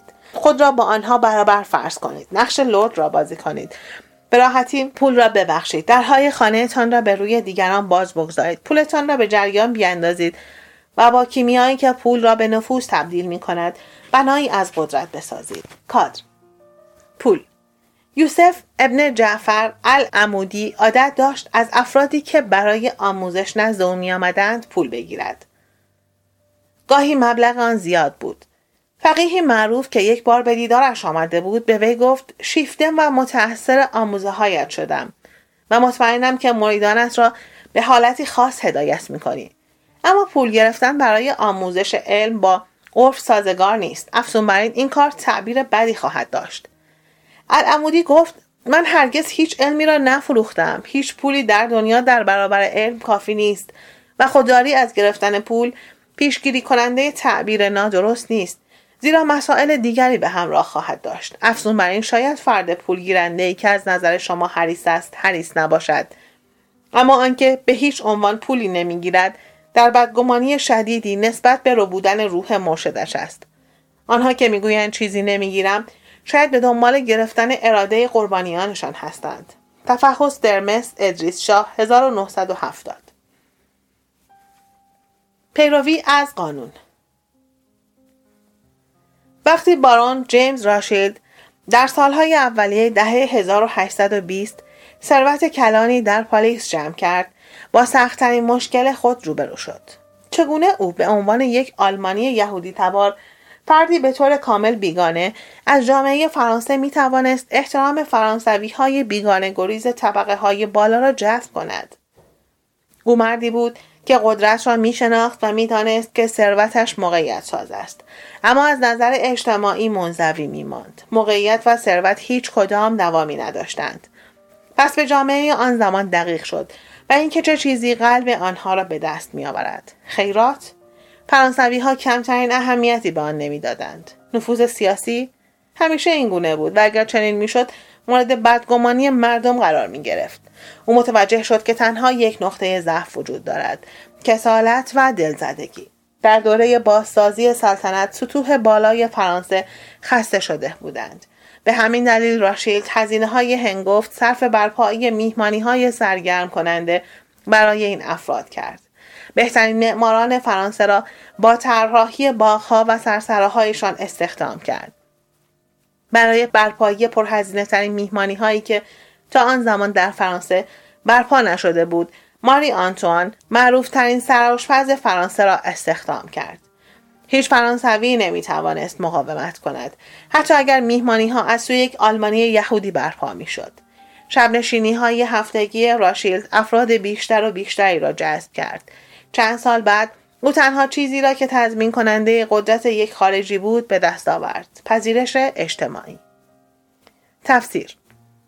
خود را با آنها برابر فرض کنید. نقش لرد را بازی کنید. به راحتی پول را ببخشید. درهای خانه‌تان را به روی دیگران باز بگذارید. پولتان را به جریان بیاندازید و با کیمیایی که پول را به نفوذ تبدیل می‌کند، بنایی از قدرت بسازید. کادر. پول. یوسف ابن جعفر العمودی عادت داشت از افرادی که برای آموزش نزد او می‌آمدند پول بگیرد. گاهی مبلغ آن زیاد بود. فقیهی معروف که یک بار به دیدارش آمده بود به وی گفت: شیفته و متأثر آموزه‌هایت شدم و مطمئنم که مریدانت را به حالتی خاص هدایت می‌کنی. اما پول گرفتن برای آموزش علم با عرف سازگار نیست. افزون بر این کار تعبیر بدی خواهد داشت. العمودی گفت: من هرگز هیچ علمی را نفروختم. هیچ پولی در دنیا در برابر علم کافی نیست و خودداری از گرفتن پول پیشگیری کننده تعبیر نادرست نیست، زیرا مسائل دیگری به همراه خواهد داشت. افزون بر این شاید فرد پول گیرنده‌ای که از نظر شما حریص است حریص نباشد، اما آنکه به هیچ عنوان پولی نمیگیرد در بدگمانی شدیدی نسبت به ربودن روح مرشدش است. آنها که میگویند چیزی نمیگیرم شاید به دنبال گرفتن اراده قربانیانشان هستند. تفحص در مصر، ادریس شاه، 1970. پیروی از قانون. وقتی بارون جیمز راشیلد در سالهای اولیه دهه 1820 ثروت کلانی در پاریس جمع کرد، با سخت‌ترین مشکل خود روبرو شد. چگونه او به عنوان یک آلمانی یهودی تبار، فردی به طور کامل بیگانه از جامعه فرانسه می توانست احترام فرانسوی های بیگانه گریز طبقه های بالا را جذب کند؟ او مردی بود که قدرت را می شناخت و می دانست که ثروتش موقعیت ساز است، اما از نظر اجتماعی منزوی می ماند. موقعیت و ثروت هیچ کدام دوامی نداشتند. پس به جامعه آن زمان دقیق شد و اینکه چه چیزی قلب آنها را به دست می آورد. خیرات؟ فرانسوی ها کمترین اهمیتی به آن نمی دادند. نفوذ سیاسی؟ همیشه این گونه بود و اگر چنین می شد مورد بدگمانی مردم قرار می گرفت. او متوجه شد که تنها یک نقطه ضعف وجود دارد: کسالت و دلزدگی. در دوره بازسازی سلطنت سطوح بالای فرانسه خسته شده بودند. به همین دلیل راشیلد هزینه‌های هنگفت صرف برپایی میهمانی‌های سرگرم کننده برای این افراد کرد. بهترین معماران فرانسه را با طراحی باغ‌ها و سرسراهایشان استخدام کرد. برای برپایی پرهزینه‌ترین میهمانی‌هایی که تا آن زمان در فرانسه برپا نشده بود، ماری آنتوان، معروف‌ترین سرآشپز فرانسه را استخدام کرد. هیچ فرانسوی نمی‌توانست مقاومت کند، حتی اگر میهمانی‌ها از سوی یک آلمانی یهودی برپا می‌شد. شب‌نشینی‌های هفتگی راشیلد افراد بیشتر و بیشتری را جذب کرد. چند سال بعد او تنها چیزی را که تضمین کننده قدرت یک خارجی بود به دست آورد: پذیرش اجتماعی. تفسیر: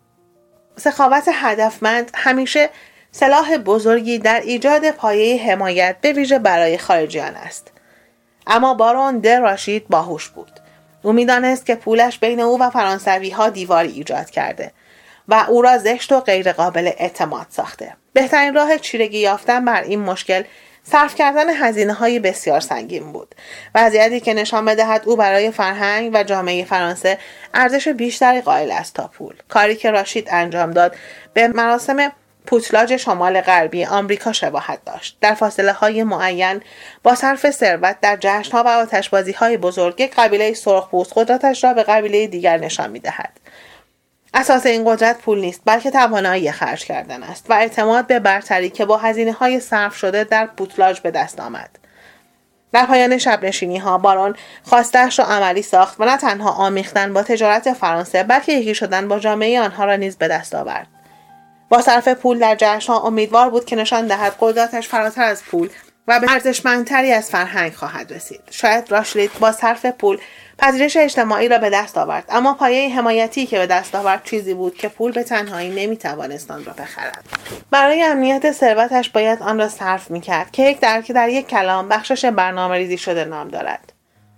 سخاوت هدفمند همیشه سلاح بزرگی در ایجاد پایه حمایت به ویژه برای خارجیان است. اما بارون در راشید باهوش بود. او می‌دانست که پولش بین او و فرانسوی ها دیواری ایجاد کرده و او را زشت و غیر قابل اعتماد ساخته. بهترین راه چیرگی یافتن بر این مشکل صرف کردن هزینه‌های بسیار سنگین بود. وضعیتی که نشان بدهد او برای فرهنگ و جامعه فرانسه ارزش بیشتری قائل است تا پول. کاری که راشید انجام داد به مراسم پوتلاژ شمال غربی آمریکا شباهت داشت. در فاصله‌های معین با صرف ثروت در جشن‌ها و آتشبازی‌های بزرگ، یک قبیله سرخپوست قدرتش را به قبیله دیگر نشان می‌دهد. اساس این قدرت پول نیست، بلکه توانایی خرج کردن است و اعتماد به برتری که با هزینه‌های صرف شده در پوتلاژ به دست آمد. در پایان شب‌نشینی‌ها بارون خواسته‌اش را عملی ساخت و نه تنها آمیختن با تجارت فرانسه، بلکه یکی شدن با جامعه آنها را نیز به دست آورد. با صرف پول در جشن‌ها امیدوار بود که نشان دهد قدرتش فراتر از پول و به ارزشمندتری از فرهنگ خواهد رسید. شاید راشیلد با صرف پول پذیرش اجتماعی را به دست آورد، اما پایه حمایتی که به دست آورد چیزی بود که پول به تنهایی نمی‌توانست آن را بخرد. برای امنیت ثروتش باید آن را صرف می‌کرد که در یک کلام بخشش برنامه‌ریزی شده نام دارد.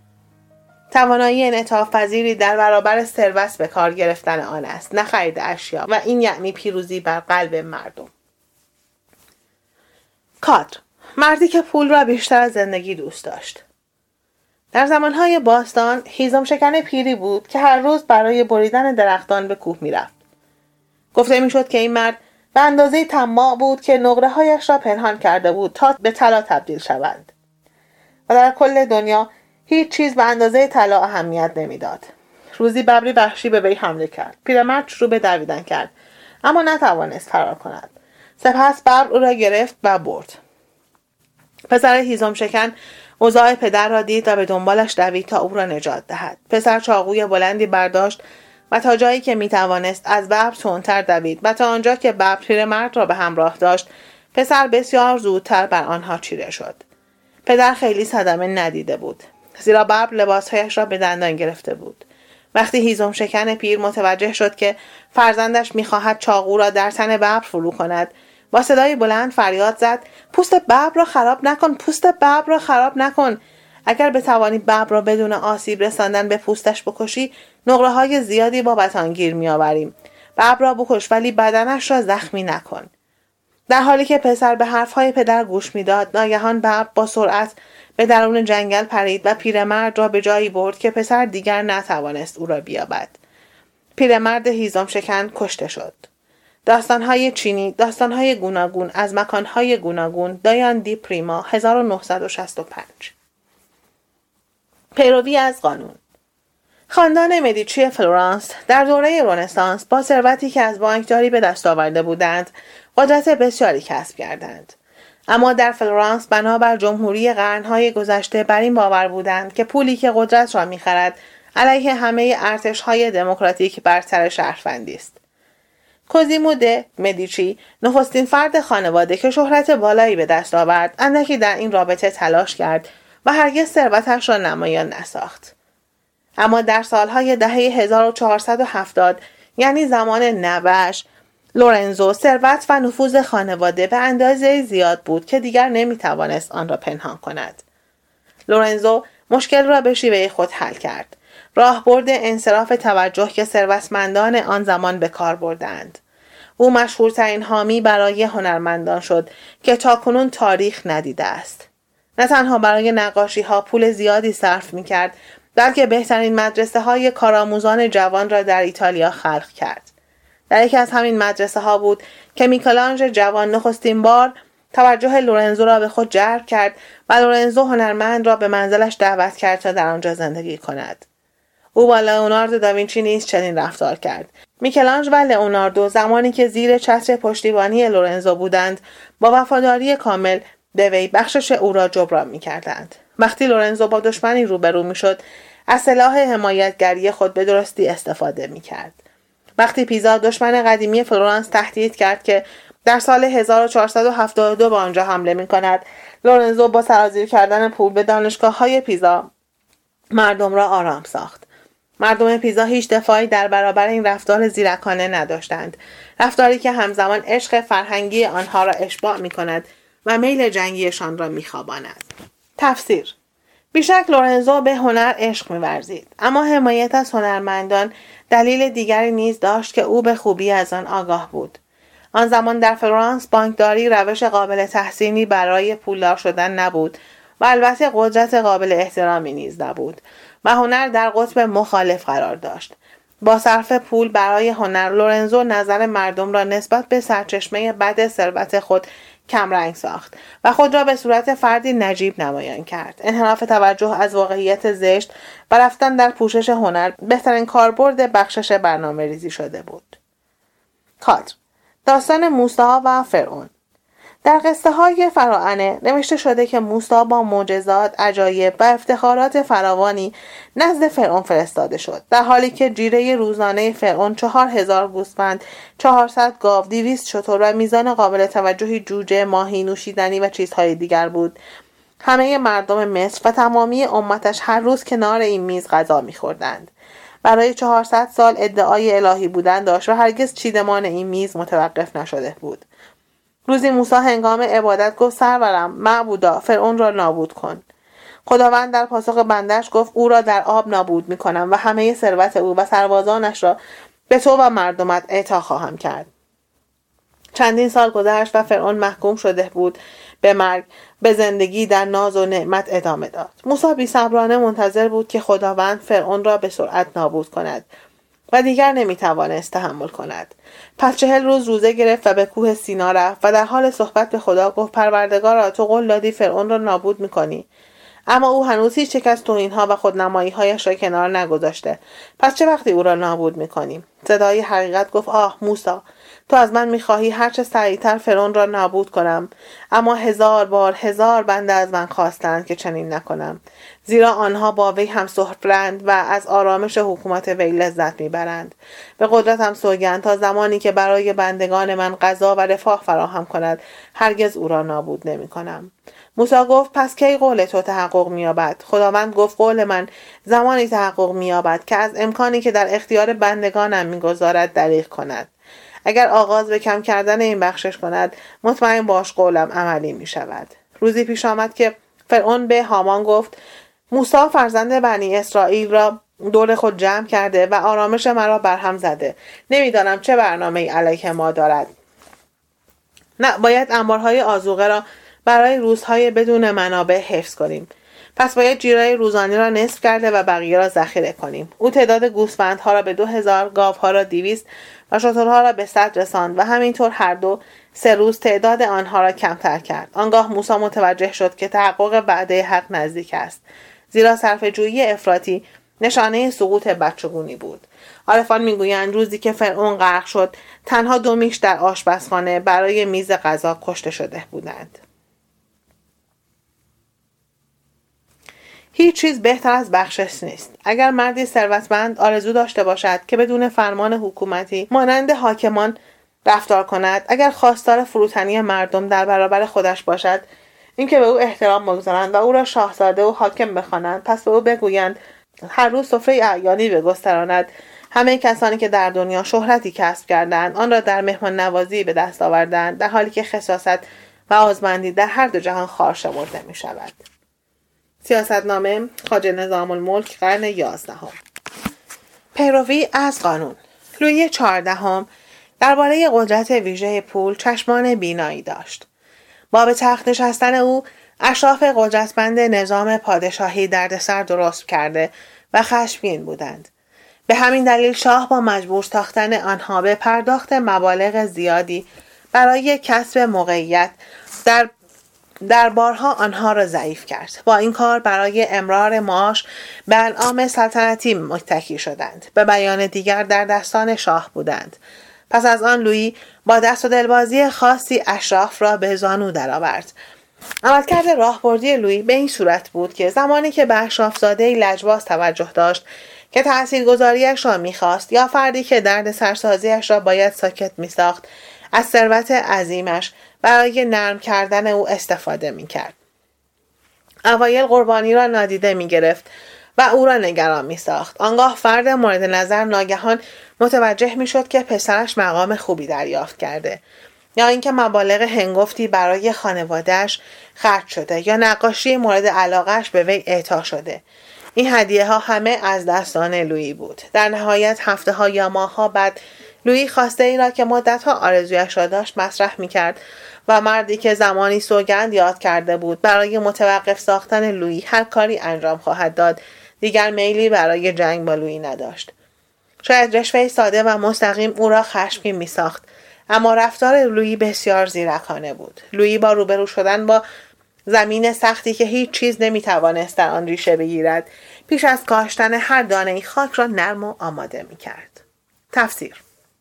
توانایی انعطاف پذیری در برابر ثروت به کار گرفتن آن است، نه خرید اشیا، و این یعنی پیروزی بر قلب مردم. کادر: مردی که پول را بیشتر از زندگی دوست داشت. در زمانهای باستان هیزم شکن پیری بود که هر روز برای بریدن درختان به کوه میرفت. گفته میشد که این مرد به اندازه طماع بود که نقره‌هایش را پنهان کرده بود تا به طلا تبدیل شوند و در کل دنیا هیچ چیز به اندازه طلا اهمیت نمیداد. روزی ببری وحشی به وی حمله کرد. پیرمرد شروع به دویدن کرد اما نتوانست فرار کند. سپس ببر او را گرفت و برد. پسر هیزم شکن اوضاع پدر را دید و به دنبالش دوید تا او را نجات دهد. پسر چاقوی بلندی برداشت و تا جایی که میتوانست از ببر تندتر دوید و تا آنجا که ببر پیرمرد را به همراه داشت پسر بسیار زودتر بر آنها چیره شد. پدر خیلی صدمه ندیده بود زیرا ببر لباسهایش را به دندان گرفته بود. وقتی هیزم شکن پیر متوجه شد که فرزندش میخواهد چاقو را در تن ببر فرو کند با صدای بلند فریاد زد: پوست ببر را خراب نکن، پوست ببر را خراب نکن. اگر بتوانی ببر را بدون آسیب رساندن به پوستش بکشی نقره‌های زیادی بابت آن گیر میآوریم. ببر را بکش ولی بدنش را زخمی نکن. در حالی که پسر به حرفهای پدر گوش میداد ناگهان ببر با سرعت به درون جنگل پرید و پیرمرد را به جایی برد که پسر دیگر نتوانست او را بیابد. پیرمرد هیزم شکن کشته شد. داستان‌های چینی، داستان‌های گوناگون از مکان‌های گوناگون. دایان دی پریما 1965. پیروی از قانون. خاندان مدیچی فلورانس در دوره رنسانس با ثروتی که از بانکداری به دست آورده بودند قدرت بسیاری کسب کردند. اما در فلورانس بنابر جمهوری قرن‌های گذشته بر این باور بودند که پولی که قدرت را می‌خرد علیه همه ارتش‌های دموکراتیک برتر شهروندی است. کوزیمو د مدیچی نخستین فرد خانواده که شهرت بالایی به دست آورد اندکی در این رابطه تلاش کرد و هرگز ثروتش را نمایان نساخت. اما در سالهای دهه 1470 یعنی زمان نوش لورنزو ثروت و نفوذ خانواده به اندازه زیاد بود که دیگر نمیتوانست آن را پنهان کند. لورنزو مشکل را به شیوه خود حل کرد. راهبرد انصراف توجه که ثروتمندان آن زمان به کار بردند. او مشهورترین حامی برای هنرمندان شد که تاکنون تاریخ ندیده است. نه تنها برای نقاشی ها پول زیادی صرف می کرد بلکه بهترین مدرسه های کارآموزان جوان را در ایتالیا خلق کرد. در یکی از همین مدرسه ها بود که میکلانژ جوان نخستین بار توجه لورنزو را به خود جلب کرد و لورنزو هنرمند را به منزلش دعوت کرد تا در آنجا زندگی کند. او با لئوناردو داوینچی نیز چنین رفتار کرد. میکلانژ و لئوناردو زمانی که زیر چتر پشتیبانی لورنزو بودند با وفاداری کامل به وی بخشش او را جبران میکردند. وقتی لورنزو با دشمنی روبرو میشد از سلاح حمایتگری خود به درستی استفاده میکرد. وقتی پیزا دشمن قدیمی فلورانس تهدید کرد که در سال 1472 به آنجا حمله میکند، لورنزو با سرازیر کردن پول به دانشگاه‌های پیزا مردم را آرام ساخت. مردم پیزا هیچ دفاعی در برابر این رفتار زیرکانه نداشتند، رفتاری که همزمان عشق فرهنگی آنها را اشباع می‌کند و میل جنگیشان را می‌خواباند. تفسیر: بیشک لورنزو به هنر عشق می‌ورزید، اما حمایت از هنرمندان دلیل دیگری نیز داشت که او به خوبی از آن آگاه بود. آن زمان در فلورانس بانکداری روش قابل تحسینی برای پولدار شدن نبود و البته قدرت قابل احترامی نیز نبود و هنر در قطب مخالف قرار داشت. با صرف پول برای هنر لورنزو نظر مردم را نسبت به سرچشمه بد ثروت خود کمرنگ ساخت و خود را به صورت فردی نجیب نمایان کرد. انحراف توجه از واقعیت زشت و رفتن در پوشش هنر بهترین کاربرد بخشش برنامه‌ریزی شده بود. کادر: داستان موسی و فرعون. در قصه های فراعنه نوشته شده که موسی با معجزات، عجایب و افتخارات فراوانی نزد فرعون فرستاده شد، در حالی که جیره روزانه فرعون 4000 گوسفند، 400 گاو، 200 شتر و میزان قابل توجهی جوجه، ماهی، نوشیدنی و چیزهای دیگر بود. همه مردم مصر و تمامی امتش هر روز کنار این میز غذا می‌خوردند. برای 400 سال ادعای الهی بودن داشت و هرگز چیدمان این میز متوقف نشده بود. روزی موسی هنگام عبادت گفت: سرورم، معبودا، فرعون را نابود کن. خداوند در پاسخ بنده‌اش گفت: او را در آب نابود می‌کنم و همه ثروت او و سربازانش را به تو و مردمت اعطا خواهم کرد. چندین سال گذشت و فرعون محکوم شده بود به مرگ به زندگی در ناز و نعمت ادامه داد. موسی بی‌صبرانه منتظر بود که خداوند فرعون را به سرعت نابود کند و دیگر نمیتوانست تحمل کند. پس 40 روز روزه گرفت و به کوه سینا رفت و در حال صحبت به خدا گفت: پروردگارا، تو قول دادی فرعون را نابود میکنی، اما او هنوز هیچ یک از توهین‌ها و خودنمایی‌هایش را کنار نگذاشته. پس چه وقتی او را نابود می‌کنیم؟ صدای حقیقت گفت: آه موسی، تو از من می‌خواهی هر چه سریعتر فرعون را نابود کنم، اما 1000 بار 1000 بنده از من خواستند که چنین نکنم، زیرا آنها با وی همسفرند و از آرامش حکومت وی لذت می‌برند. به قدرتم سوگند تا زمانی که برای بندگان من غذا و رفاه فراهم کند هرگز او را نابود نمی‌کنم. موسی گفت: پس کی قول تو تحقق می‌یابد؟ خداوند گفت: قول من زمانی تحقق می‌یابد که از امکانی که در اختیار بندگانم می‌گذارد دریغ کند. اگر آغاز به کم کردن این بخشش کند، مطمئن باش قولم عملی می‌شود. روزی پیش آمد که فرعون به هامان گفت: موسی فرزند بنی اسرائیل را دور خود جمع کرده و آرامش مرا برهم زده. نمی‌دانم چه برنامه‌ای علیه ما دارد. نه، باید انبارهای آذوقه را برای روزهای بدون منابع حفظ کنیم. پس باید جیره‌ی روزانه را نصف کرده و بقیه را ذخیره کنیم. او تعداد گوسفندها را به 2000، گاوها را 200 و شترها را به 100 رساند و همینطور هر 2-3 روز تعداد آنها را کمتر کرد. آنگاه موسی متوجه شد که تحقق وعده حق نزدیک است، زیرا صرفه‌جویی افراطی نشانه سقوط بچگونی بود. عارفان میگویند روزی که فرعون غرق شد، تنها 2 میش در آشپزخانه برای میز غذا کشته شده بودند. هیچ چیز بهتر از بخشش نیست. اگر مردی ثروتمند آرزو داشته باشد که بدون فرمان حکومتی مانند حاکمان رفتار کند، اگر خواستار فروتنی مردم در برابر خودش باشد، اینکه به او احترام بگذارند و او را شاهزاده و حاکم بخوانند، پس به او بگویند هر روز سفره اعیانی بگستراند. همه کسانی که در دنیا شهرتی کسب کردند آن را در مهمان نوازی به دست آوردند، در حالی که خساست و آزمندی در هر دو جهان خوار شمرده می شود. سیاستنامه خواجه نظام الملک قرن 11. پیروی از قانون. لویی 14 درباره قدرت ویژه پول چشمان بینایی داشت. با به تخت نشستن او اشراف قدرتمند نظام پادشاهی دردسر درست کرده و خشمگین بودند. به همین دلیل شاه با مجبور ساختن آنها به پرداخت مبالغ زیادی برای کسب موقعیت در بارها آنها را ضعیف کرد. با این کار برای امرار معاش به انعام سلطنتی متکی شدند. به بیان دیگر در دستان شاه بودند. پس از آن لویی با دست و دلبازی خاصی اشراف را به زانو درآورد. عملکرد راهبردی لویی به این صورت بود که زمانی که به اشرافزاده‌ای لجباز توجه داشت که تاثیرگذاریش را می‌خواست یا فردی که درد سرسازیش را باید ساکت می‌ساخت، از ثروت عظیمش برای نرم کردن او استفاده می‌کرد. اوایل قربانی را نادیده می‌گرفت و او را نگران می‌ساخت. آنگاه فرد مورد نظر ناگهان متوجه می‌شد که پسرش مقام خوبی دریافت کرده، یا اینکه مبالغ هنگفتی برای خانواده‌اش خرج شده یا نقاشی مورد علاقه‌اش به وی اعطا شده. این هدیه‌ها همه از دستان لویی بود. در نهایت هفته‌ها یا ماه‌ها بعد لویی خواسته ای را که مدت‌ها آرزویش را داشت مطرح می‌کرد و مردی که زمانی سوگند یاد کرده بود برای متوقف ساختن لویی هر کاری انجام خواهد داد، دیگر میلی برای جنگ با لویی نداشت. شاید رشوه ساده و مستقیم او را خشمگین می‌ساخت، اما رفتار لویی بسیار زیرکانه بود. لویی با روبرو شدن با زمین سختی که هیچ چیز نمی‌توانست در آن ریشه بگیرد، پیش از کاشتن هر دانه خاک را نرم و آماده می‌کرد. تفسیر.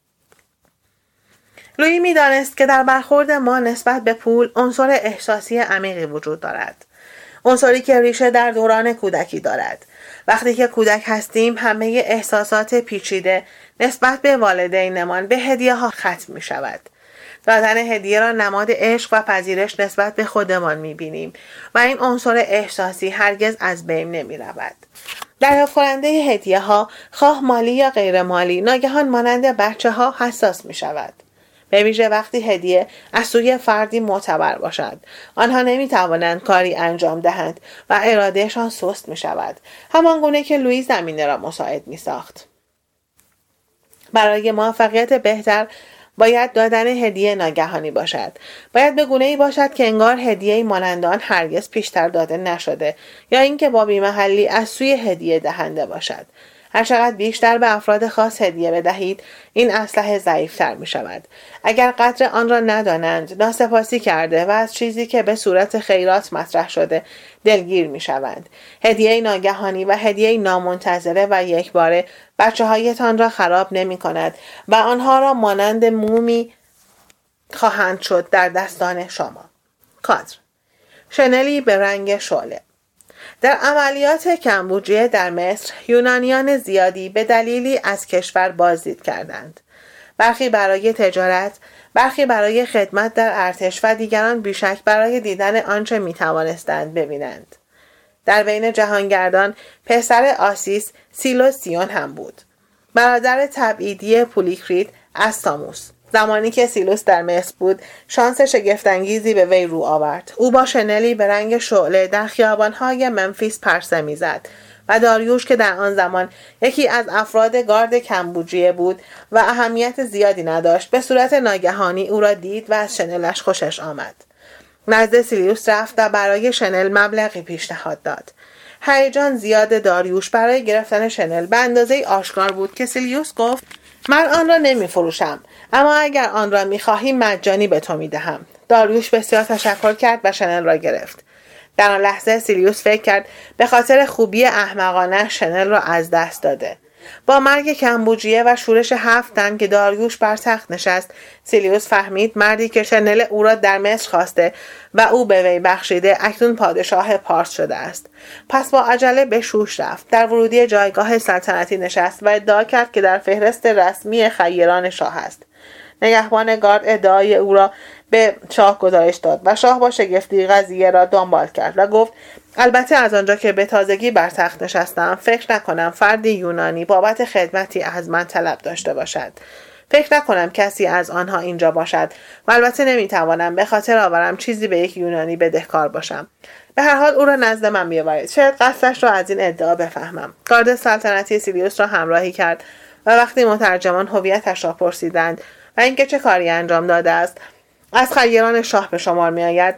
لویی می‌دانست که در برخورد ما نسبت به پول عنصر احساسی عمیقی وجود دارد. عنصری که ریشه در دوران کودکی دارد. وقتی که کودک هستیم همه احساسات پیچیده نسبت به والدینمان به هدیه‌ها ختم می‌شود. دادن هدیه را نماد عشق و پذیرش نسبت به خودمان می‌بینیم و این عنصر احساسی هرگز از بین نمی‌رود. دریافت کننده هدیه‌ها خواه مالی یا غیر مالی ناگهان مانند بچه‌ها حساس می‌شود. به ویژه وقتی هدیه از سوی فردی معتبر باشد، آنها نمی‌توانند کاری انجام دهند و ارادهشان سست می‌شود، همان گونه که لویی زمینه را مساعد می‌ساخت. برای موفقیت بهتر باید دادن هدیه ناگهانی باشد. باید به گونه‌ای باشد که انگار هدیه‌ای مانند آن هرگز پیشتر داده نشده، یا اینکه با بی‌محلی از سوی هدیه دهنده باشد. هر چقدر بیشتر به افراد خاص هدیه بدهید، این اسلحه ضعیف‌تر می‌شود. اگر قدر آن را ندانند، ناسپاسی کرده و از چیزی که به صورت خیرات مطرح شده دلگیر می‌شوند. هدیه ناگهانی و هدیه نامنتظره و یکباره بچه‌هایتان را خراب نمی‌کند و آنها را مانند مومی خواهند شد در دستان شما. کادر: شنلی به رنگ شعله. در عملیات کمبوجیه در مصر، یونانیان زیادی به دلیلی از کشور بازدید کردند. برخی برای تجارت، برخی برای خدمت در ارتش و دیگران بیشک برای دیدن آنچه می توانستند ببینند. در بین جهانگردان پسر آسیس سیلوسیون هم بود، برادر تبعیدی پولیکریت از ساموس. زمانی که سیلوس در مصر بود، شانس شگفت‌انگیزی به وی رو آورد. او با شنلی به رنگ شعله در خیابان‌های منفیس پرسه می‌زد و داریوش که در آن زمان یکی از افراد گارد کمبوجیه بود و اهمیت زیادی نداشت، به صورت ناگهانی او را دید و از شنلش خوشش آمد. نزد سیلیوس رفت و برای شنل مبلغی پیشنهاد داد. هیجان زیاد داریوش برای گرفتن شنل به اندازه آشکار بود که سیلیوس گفت: من آن را نمی فروشم، اما اگر آن را می خواهی مجانی به تو می دهم. داریوش بسیار تشکر کرد و شنل را گرفت. در آن لحظه سیلیوس فکر کرد به خاطر خوبی احمقانه شنل را از دست داده. با مرگ کمبوجیه و شورش 7 تن که داریوش بر تخت نشست، سیلیوس فهمید مردی که شنل او را در مصر خواسته و او به وی بخشیده اکنون پادشاه پارس شده است. پس با عجله به شوش رفت. در ورودی جایگاه سلطنتی نشست و ادعا کرد که در فهرست رسمی خیران شاه است. نگهبان گارد ادعای او را به شاه گزارش داد و شاه با شگفتی قضیه را دنبال کرد و گفت: البته از آنجا که به تازگی بر تخت نشستم، فکر نکنم فردی یونانی بابت خدمتی از من طلب داشته باشد. فکر نکنم کسی از آنها اینجا باشد و البته نمیتوانم به خاطر آورم چیزی به یک یونانی بدهکار باشم. به هر حال او را نزد من بیاورید، شاید قصدش را از این ادعا بفهمم. گارد سلطنتی سیلیوس را همراهی کرد و وقتی مترجمان هویتش را پرسیدند و اینکه چه کاری انجام داده است از خیران شاه به شمار می آید،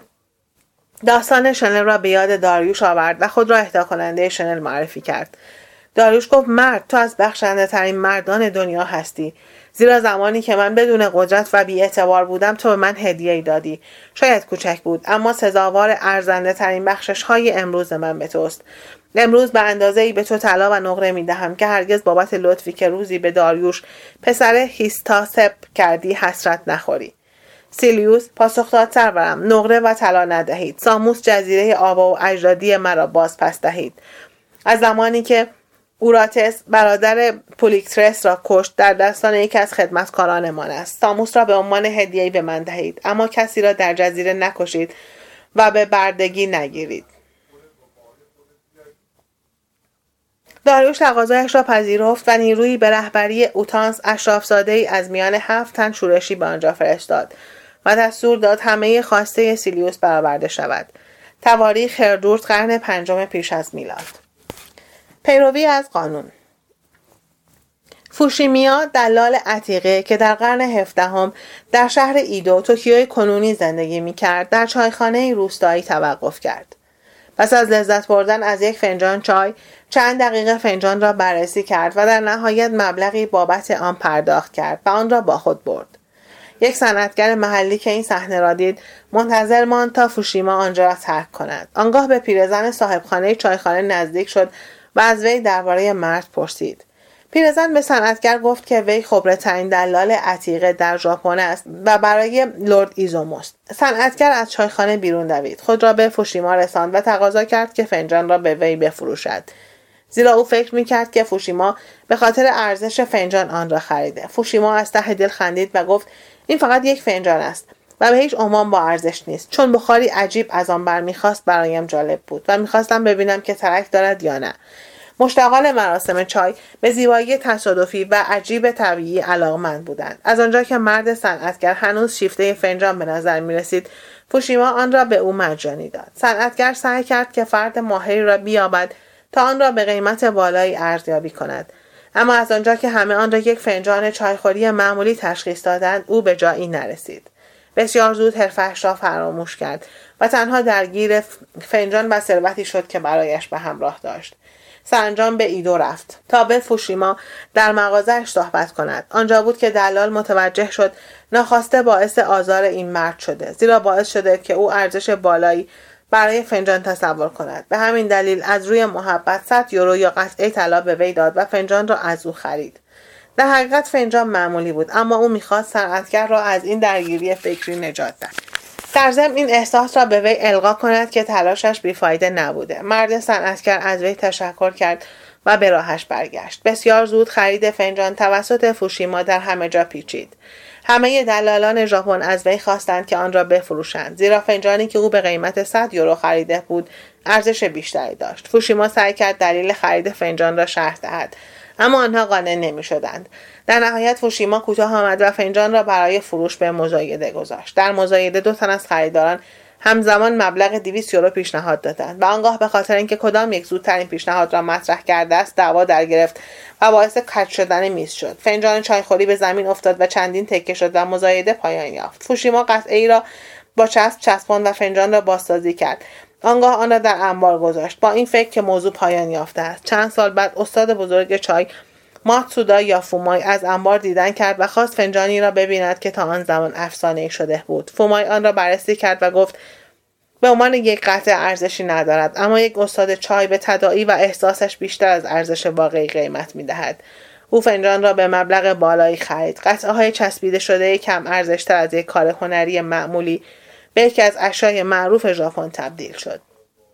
داستان شنل را به یاد داریوش آورد و خود را اهدا کننده شنل معرفی کرد. داریوش گفت: مرد، تو از بخشنده ترین مردان دنیا هستی، زیرا زمانی که من بدون قدرت و بی اعتبار بودم تو به من هدیه‌ای دادی. شاید کوچک بود، اما سزاوار ارزنده ترین بخشش های امروز من به توست. امروز به اندازه‌ای به تو طلا و نقره می‌دهم که هرگز بابت لطفی که روزی به داریوش پسر هیستاسپ کردی حسرت نخوری. سیلیوس پاسخ داد: سرورم، نقره و طلا ندهید. ساموس جزیره آبا و اجدادی مرا باز پس دهید. از زمانی که اوراتس برادر پولیکترس را کشت در دستان یکی از خدمتکارانمان است. ساموس را به عنوان هدیه‌ای به من دهید، اما کسی را در جزیره نکشید و به بردگی نگیرید. داریوش تقاضایش را پذیرفت و نیرویی به رهبری اوتانس اشرافزاده‌ای از میان 7 تن شورشی به آنجا فرستاد و دستور داد همه خواسته سیلیوس برآورده شود. تواریخ هردورت قرن 5 پیش از میلاد. پیروی از قانون. فوشیمیا دلال عتیقه که در قرن 17 در شهر ایدو توکیوی کنونی زندگی می‌کرد، در چایخانه روستایی توقف کرد. پس از لذت بردن از یک فنجان چای، چند دقیقه فنجان را بررسی کرد و در نهایت مبلغی بابت آن پرداخت کرد و آن را با خود برد. یک صنعتگر محلی که این صحنه را دید، منتظر ماند تا فوشیما آنجا را ترک کند. آنگاه به پیرزن صاحبخانه چایخانه نزدیک شد و از وی درباره مرد پرسید. پیرزن به صنعتگر گفت که وی خبره‌ترین دلال عتیقه در ژاپن است و برای لرد ایزوموست. صنعتگر از چایخانه بیرون دوید، خود را به فوشیما رساند و تقاضا کرد که فنجان را به وی بفروشد، زیرا او فکر می‌کرد که فوشیما به خاطر ارزش فنجان آن را خریده. فوشیما از ته دل خندید و گفت: این فقط یک فنجان است و به هیچ عنوان با ارزش نیست. چون بخاری عجیب از آن برمیخواست برایم جالب بود و می‌خواستم ببینم که ترک دارد یا نه. مشتاقان مراسم چای به زیبایی تصادفی و عجیب طبیعی علاقمند بودند. از آنجا که مرد صنعتگر هنوز شیفته فنجان به نظر می رسید، فوشیما آن را به او مجانی داد. صنعتگر سعی کرد که فرد ماهری را بیابد تا آن را به قیمت بالایی ارزیابی کند، اما از آنجا که همه آن را یک فنجان چایخوری معمولی تشخیص دادند، او به جایی نرسید. بسیار زود حرفه‌اش را فراموش کرد و تنها درگیر فنجان و ثروتی شد که برایش به همراه داشت. سرانجام به ایدو رفت تا به فوشیما در مغازه‌اش صحبت کند. آنجا بود که دلال متوجه شد ناخواسته باعث آزار این مرد شده، زیرا باعث شده که او ارزش بالایی برای فنجان تصور کند. به همین دلیل از روی محبت 100 یورو یا قطعه طلا به وی داد و فنجان را از او خرید. در حقیقت فنجان معمولی بود، اما او می‌خواست صنعتگر را از این درگیری فکری نجات دهد. در ضمن این احساس را به وی القا کند که تلاشش بیفایده نبوده. مرد صنعتگر از وی تشکر کرد و به راهش برگشت. بسیار زود خرید فنجان توسط فوشیما در همه جا پیچید. همه دلالان ژاپن از وی خواستند که آن را بفروشند، زیرا فنجانی که او به قیمت 100 یورو خریده بود ارزش بیشتری داشت. فوشیما سعی کرد دلیل خرید فنجان را شرح دهد، اما آنها قانع نمی‌شدند. در نهایت فوشیما کوتاه آمد و فنجان را برای فروش به مزایده گذاشت. در مزایده 2 تن از خریداران همزمان مبلغ 200 یورو پیشنهاد دادند و آنگاه به خاطر اینکه کدام یک زودترین پیشنهاد را مطرح کرده است دعوا در گرفت و باعث کج شدن میز شد. فنجان چایخوری به زمین افتاد و چندین تکه شد و مزایده پایان یافت. فوشیما قطعه ای را با چسب چسباند و فنجان را بازسازی کرد. آنگاه آن را در انبار گذاشت با این فکر که موضوع پایان یافته است. چند سال بعد استاد بزرگ چای ماتسودا یا فومای از انبار دیدن کرد و خواست فنجانی را ببیند که تا آن زمان افسانه‌ای شده بود. فومای آن را بررسی کرد و گفت به عنوان یک قطعه ارزشی ندارد، اما یک استاد چای به تداعی و احساسش بیشتر از ارزش واقعی قیمت می‌دهد. او فنجان را به مبلغ بالایی خرید. قطعه‌های چسبیده شده کم ارزش‌تر از یک کار هنری معمولی به یکی از اشیای معروف ژاپن تبدیل شد.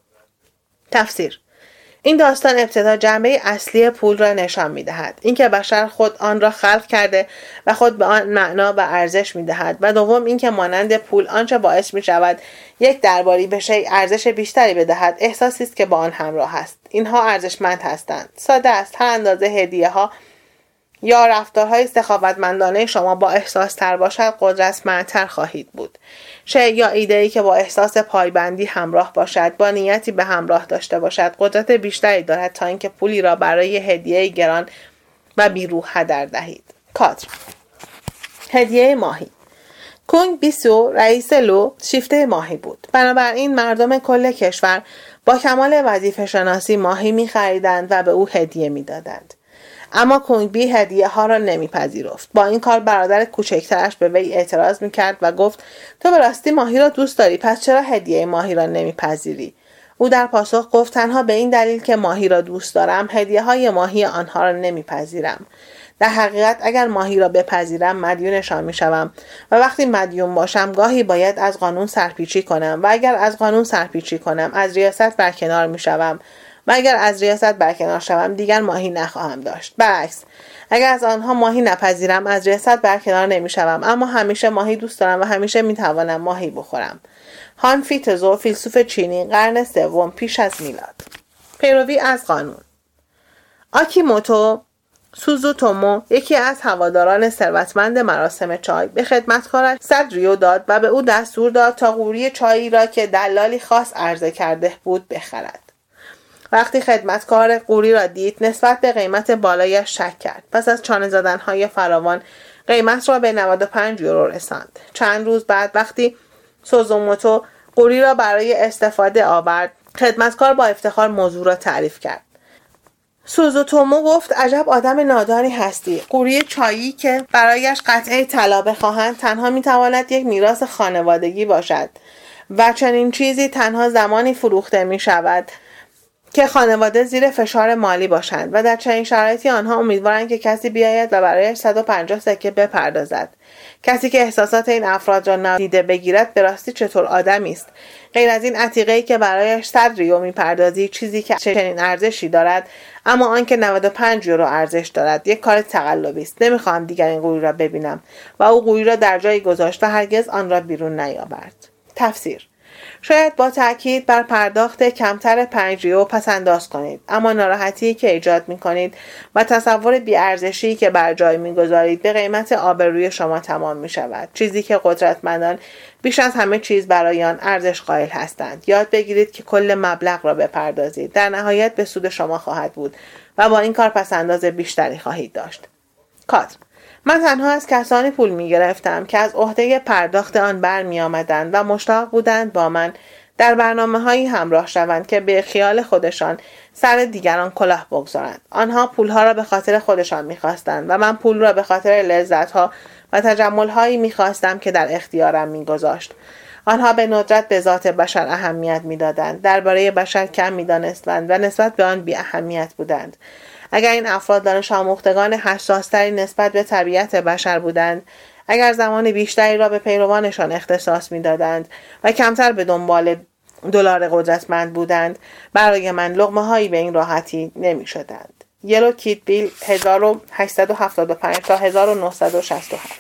تفسیر: این داستان ابتدا جنبه اصلی پول را نشان می‌دهد، اینکه بشر خود آن را خلق کرده و خود به آن معنا و ارزش می‌دهد، و دوم اینکه مانند پول آنچه باعث می‌شود یک درباری به شیء ارزش بیشتری بدهد احساسی است که با آن همراه است. اینها ارزشمند هستند. ساده است. هر اندازه هدیه‌ها یا رفتارهای سخاوتمندانه شما با احساس تر باشد قدرتمندتر خواهید بود. شیء یا ایده‌ای که با احساس پایبندی همراه باشد، با نیتی به همراه داشته باشد، قدرت بیشتری دارد تا اینکه پولی را برای هدیه گران و بیروح هدر دهید. کادر: هدیه ماهی. کونگ بیسو رئیس لو شیفته ماهی بود. بنابراین مردم کل کشور با کمال وظیفه شناسی ماهی می خریدند و به او هدیه می دادند. اما کونگ بی هدیه ها را نمیپذیرفت. با این کار برادر کوچکترش به وی اعتراض میکرد و گفت تو به راستی ماهی را دوست داری، پس چرا هدیه ماهی را نمیپذیری؟ او در پاسخ گفت تنها به این دلیل که ماهی را دوست دارم هدیه های ماهی آنها را نمیپذیرم. در حقیقت اگر ماهی را بپذیرم مدیونشان میشوم و وقتی مدیون باشم گاهی باید از قانون سرپیچی کنم و اگر از قانون سرپیچی کنم از ریاست برکنار میشوم و اگر از ریاست برکنار شوم دیگر ماهی نخواهم داشت. برعکس اگر از آنها ماهی نپذیرم از ریاست برکنار نمیشوم اما همیشه ماهی دوست دارم و همیشه میتوانم ماهی بخورم. هان فیتزو فیلسوف چینی قرن سوم پیش از میلاد. پیروی از قانون. آکیموتو سوزوتومو یکی از هواداران ثروتمند مراسم چای به خدمتکارش 100 ریو داد و به او دستور داد تا قوری چایی را که دلالی خاص عرضه کرده بود بخرد. وقتی خدمتکار قوری را دید نسبت به قیمت بالایش شک کرد. پس از چانه زدن‌های فراوان قیمت را به 95 یورو رساند. چند روز بعد وقتی سوزوموتو قوری را برای استفاده آورد خدمتکار با افتخار موضوع را تعریف کرد. سوزوتومو گفت عجب آدم نادانی هستی. قوری چایی که برایش قطعه طلا بخواهند تنها میتواند یک میراث خانوادگی باشد و چنین چیزی تنها زمانی فروخته می شود که خانواده زیر فشار مالی باشند و در چنین شرایطی آنها امیدوارند که کسی بیاید و برایش 150 سکه بپردازد. کسی که احساسات این افراد را نادیده بگیرد به راستی چطور آدمی است؟ غیر از این عتیقه‌ای که برایش 100 ریو میپردازی چیزی که چنین ارزشی دارد اما آنکه 95 یورو ارزش دارد یک کار تقلبی است. نمیخواهم دیگر این قوری را ببینم. و او قوری را در جایی گذاشت و هرگز آن را بیرون نیاورد. تفسیر: شاید با تاکید بر پرداخت کمتر 5 یورو پس انداز کنید، اما ناراحتی که ایجاد می‌کنید و تصور بی‌ارزشی که بر جای می‌گذارید به قیمت آبروی شما تمام می‌شود، چیزی که قدرتمندان بیش از همه چیز برای آن ارزش قائل هستند. یاد بگیرید که کل مبلغ را بپردازید، در نهایت به سود شما خواهد بود و با این کار پس انداز بیشتری خواهید داشت. کادر: من تنها از کسانی پول می گرفتم که از عهده پرداخت آن برمی آمدند و مشتاق بودند با من در برنامه‌هایی همراه شوند که به خیال خودشان سر دیگران کلاه بگذارند. آنها پولها را به خاطر خودشان می‌خواستند و من پول را به خاطر لذت‌ها و تجمل‌هایی می‌خواستم که در اختیارم می‌گذاشت. آنها به ندرت به ذات بشر اهمیت می‌دادند، درباره بشر کم می‌دانستند و نسبت به آن بی‌اهمیت بودند. اگر این افراد دانش آموختگان حساس‌تری نسبت به طبیعت بشر بودند، اگر زمان بیشتری را به پیروانشان اختصاص می‌دادند و کمتر به دنبال دلار قدرتمند بودند، برای من لقمه‌هایی به این راحتی نمی‌شدند. یلو کیت بیل 1875 تا 1967.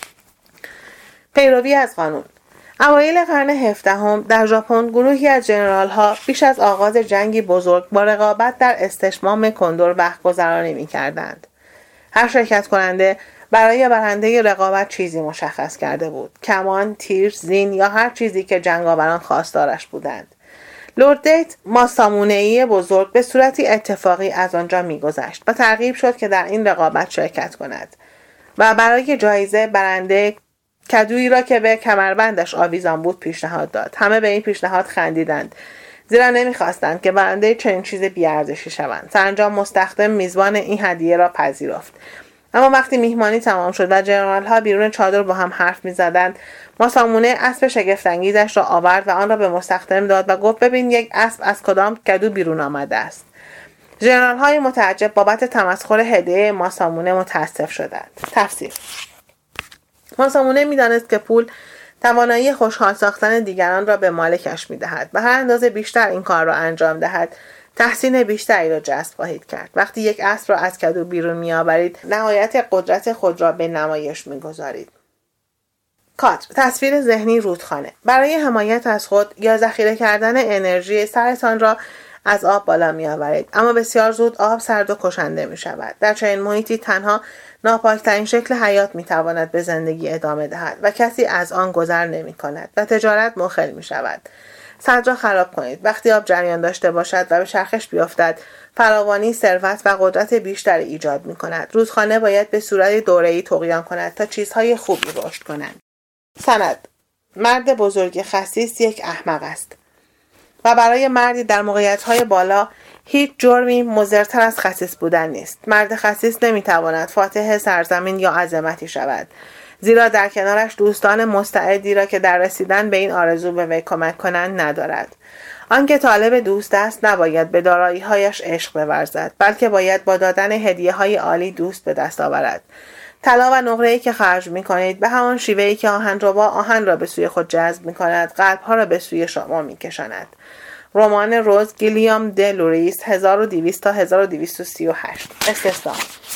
پیروی از قانون. اوایل قرن 17 در ژاپن گروهی از ژنرال‌ها پیش از آغاز جنگی بزرگ با رقابت در استشمام کندر وقت‌گذرانی می‌کردند. هر شرکت کننده برای برنده رقابت چیزی مشخص کرده بود: کمان، تیر، زین یا هر چیزی که جنگاوران خواستارش بودند. لورد دیت ماسامونه‌ای بزرگ به صورتی اتفاقی از آنجا می‌گذشت و ترغیب شد که در این رقابت شرکت کند و برای جایزه برنده کدویی را که به کمربندش آویزان بود پیشنهاد داد. همه به این پیشنهاد خندیدند، زیرا نمی‌خواستند که برنده چنین چیز بی‌ارزشی شوند. سرانجام مستخدم میزبان این هدیه را پذیرفت. اما وقتی میهمانی تمام شد و ژنرال‌ها بیرون چادر با هم حرف می‌زدند، ماسامونه اسب شگفت‌انگیزش را آورد و آن را به مستخدم داد و گفت: ببین یک اسب از کدام کدو بیرون آمده است. ژنرال‌های متعجب بابت تمسخر هدیه ماسامونه متاسف شدند. تفسیر: ماسامونه می‌دانست که پول توانایی خوشحال ساختن دیگران را به مالکش می‌دهد و هر اندازه بیشتر این کار را انجام دهد، تحسین بیشتری را جذب خواهید کرد. وقتی یک اسب را از کدو بیرون می‌آورید، نهایت قدرت خود را به نمایش می‌گذارید. کادر: تصویر ذهنی رودخانه. برای حمایت از خود یا ذخیره کردن انرژی سرتان را از آب بالا می‌آورید، اما بسیار زود آب سرد و کشنده می‌شود. در چنین محیطی تنها ناپاکترین شکل حیات می‌تواند به زندگی ادامه دهد و کسی از آن گذر نمی‌کند و تجارت مخل می‌شود. سد را خراب کنید. وقتی آب جریان داشته باشد و به چرخش بیفتد، فراوانی ثروت و قدرت بیشتری ایجاد می‌کند. رودخانه باید به صورت دوره‌ای طغیان کند تا چیزهای خوبی رشد کنند. سند: مرد بزرگ خسیس یک احمق است و برای مردی در موقعیت‌های بالا هیچ جرمی مضرتر از خسیس بودن نیست. مرد خسیس نمی‌تواند فاتح سرزمین یا عظمتی شود، زیرا در کنارش دوستان مستعدی را که در رسیدن به این آرزو به وی کمک کنند ندارد. آنکه طالب دوست است نباید به دارایی‌هایش عشق بورزد، بلکه باید با دادن هدیه‌های عالی دوست به دست آورد. طلا و نقره‌ای که خرج می‌کنید به همان شیوهی که آهنربا آهن را به سوی خود جذب می‌کند، قلب‌ها را به سوی شما می‌کشاند. رمان روز گیلیام د لوریس 1200 تا 1238. استثنا: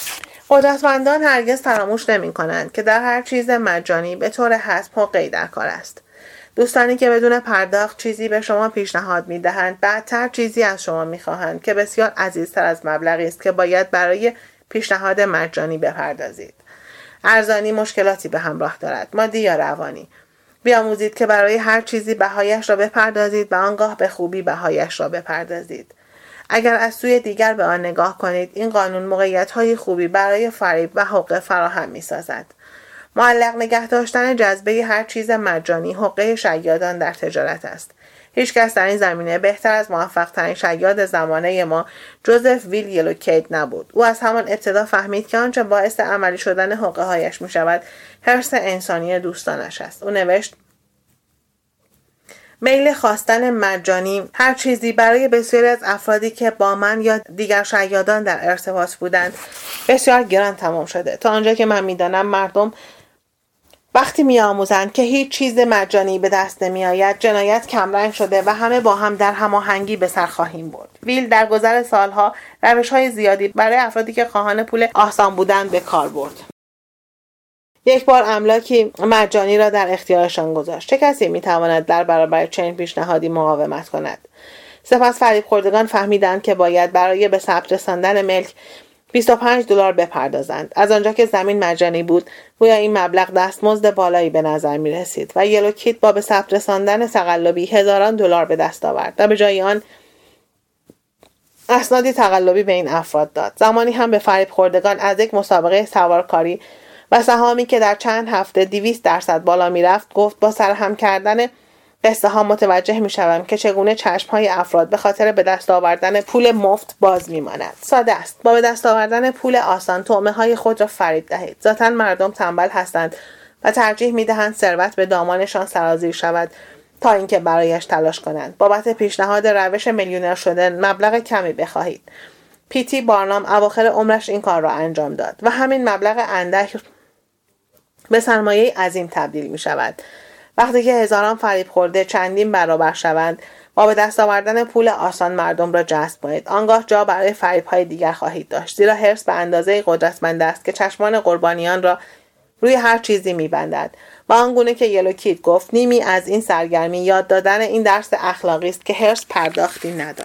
قدرتمندان هرگز فراموش نمی‌کنند که در هر چیز مجانی به طور حسب حقه‌ای در کار است. دوستانی که بدون پرداخت چیزی به شما پیشنهاد می‌دهند، بعدتر چیزی از شما می‌خواهند که بسیار عزیزتر از مبلغی است که باید برای پیشنهاد مجانی بپردازید. ارزانی مشکلاتی به همراه دارد، مادی یا روانی. بیاموزید که برای هر چیزی بهایش را بپردازید و آنگاه به خوبی بهایش را بپردازید. اگر از سوی دیگر به آن نگاه کنید، این قانون موقعیت‌های خوبی برای فریب و حقه فراهم می‌سازد. معلق نگه داشتن جذبه هر چیز مجانی حقه شیادان در تجارت است. هیچ کس در این زمینه بهتر از موفق ترین شیاد زمانه ما جوزف ویل یلوکید نبود. او از همان ابتدا فهمید که آنچه باعث عملی شدن حقه هایش می شود حرص انسانی دوستانش است. او نوشت: میل خواستن مجانی هر چیزی برای بسیاری از افرادی که با من یا دیگر شیادان در ارتباط بودند بسیار گران تمام شده. تا آنجا که من میدانم مردم وقتی می‌آموزند که هیچ چیز مجانی به دست نمی‌آید، جنایت کمرنگ شده و همه با هم در هماهنگی به سر خواهیم برد. ویل در گذر سالها روش‌های زیادی برای افرادی که خواهان پول آسان بودند به کار برد. یک بار املاکی مجانی را در اختیارشان گذاشت. چه کسی میتواند در برابر چنین پیشنهادی مقاومت کند؟ سپس فریب خوردگان فهمیدند که باید برای به ثبت رساندن ملک $25 بپردازند. از آنجا که زمین مجانی بود، گویا این مبلغ دستمزد بالایی به نظر می رسید و یلو کیت با به ثبت رساندن تقلبی هزاران دلار به دست آورد و به جای آن اسنادی تقلبی به این افراد داد. زمانی هم به فریب خوردگان از یک مسابقه سوارکاری و سهامی که در چند هفته 200% بالا می رفت گفت با سرهم کردن قصه ها متوجه می شوم که چگونه چشم های افراد به خاطر به دست آوردن پول مفت باز می ماند. ساده است. با به دست آوردن پول آسان طعمه های خود را فریب دهید. ذاتاً مردم تنبل هستند و ترجیح می دهند ثروت به دامانشان سرازیر شود تا اینکه برایش تلاش کنند. بابت پیشنهاد روش میلیونر شدن مبلغ کمی بخواهید. پیتی بارنام اواخر عمرش این کار را انجام داد و همین مبلغ اندک به سرمایه عظیم تبدیل می شود. وقتی که هزاران فریب خورده چندین برابر شوند، با به دست آوردن پول آسان مردم را جذب کنید. آنگاه جا برای فریب‌های دیگر خواهید داشت، زیرا حرص به اندازه قدرتمند است که چشمان قربانیان را روی هر چیزی می‌بندد. و آنگونه که یلو کیت گفت، نیمی از این سرگرمی یاد دادن این درس اخلاقی است که حرص پرداختی ندارد.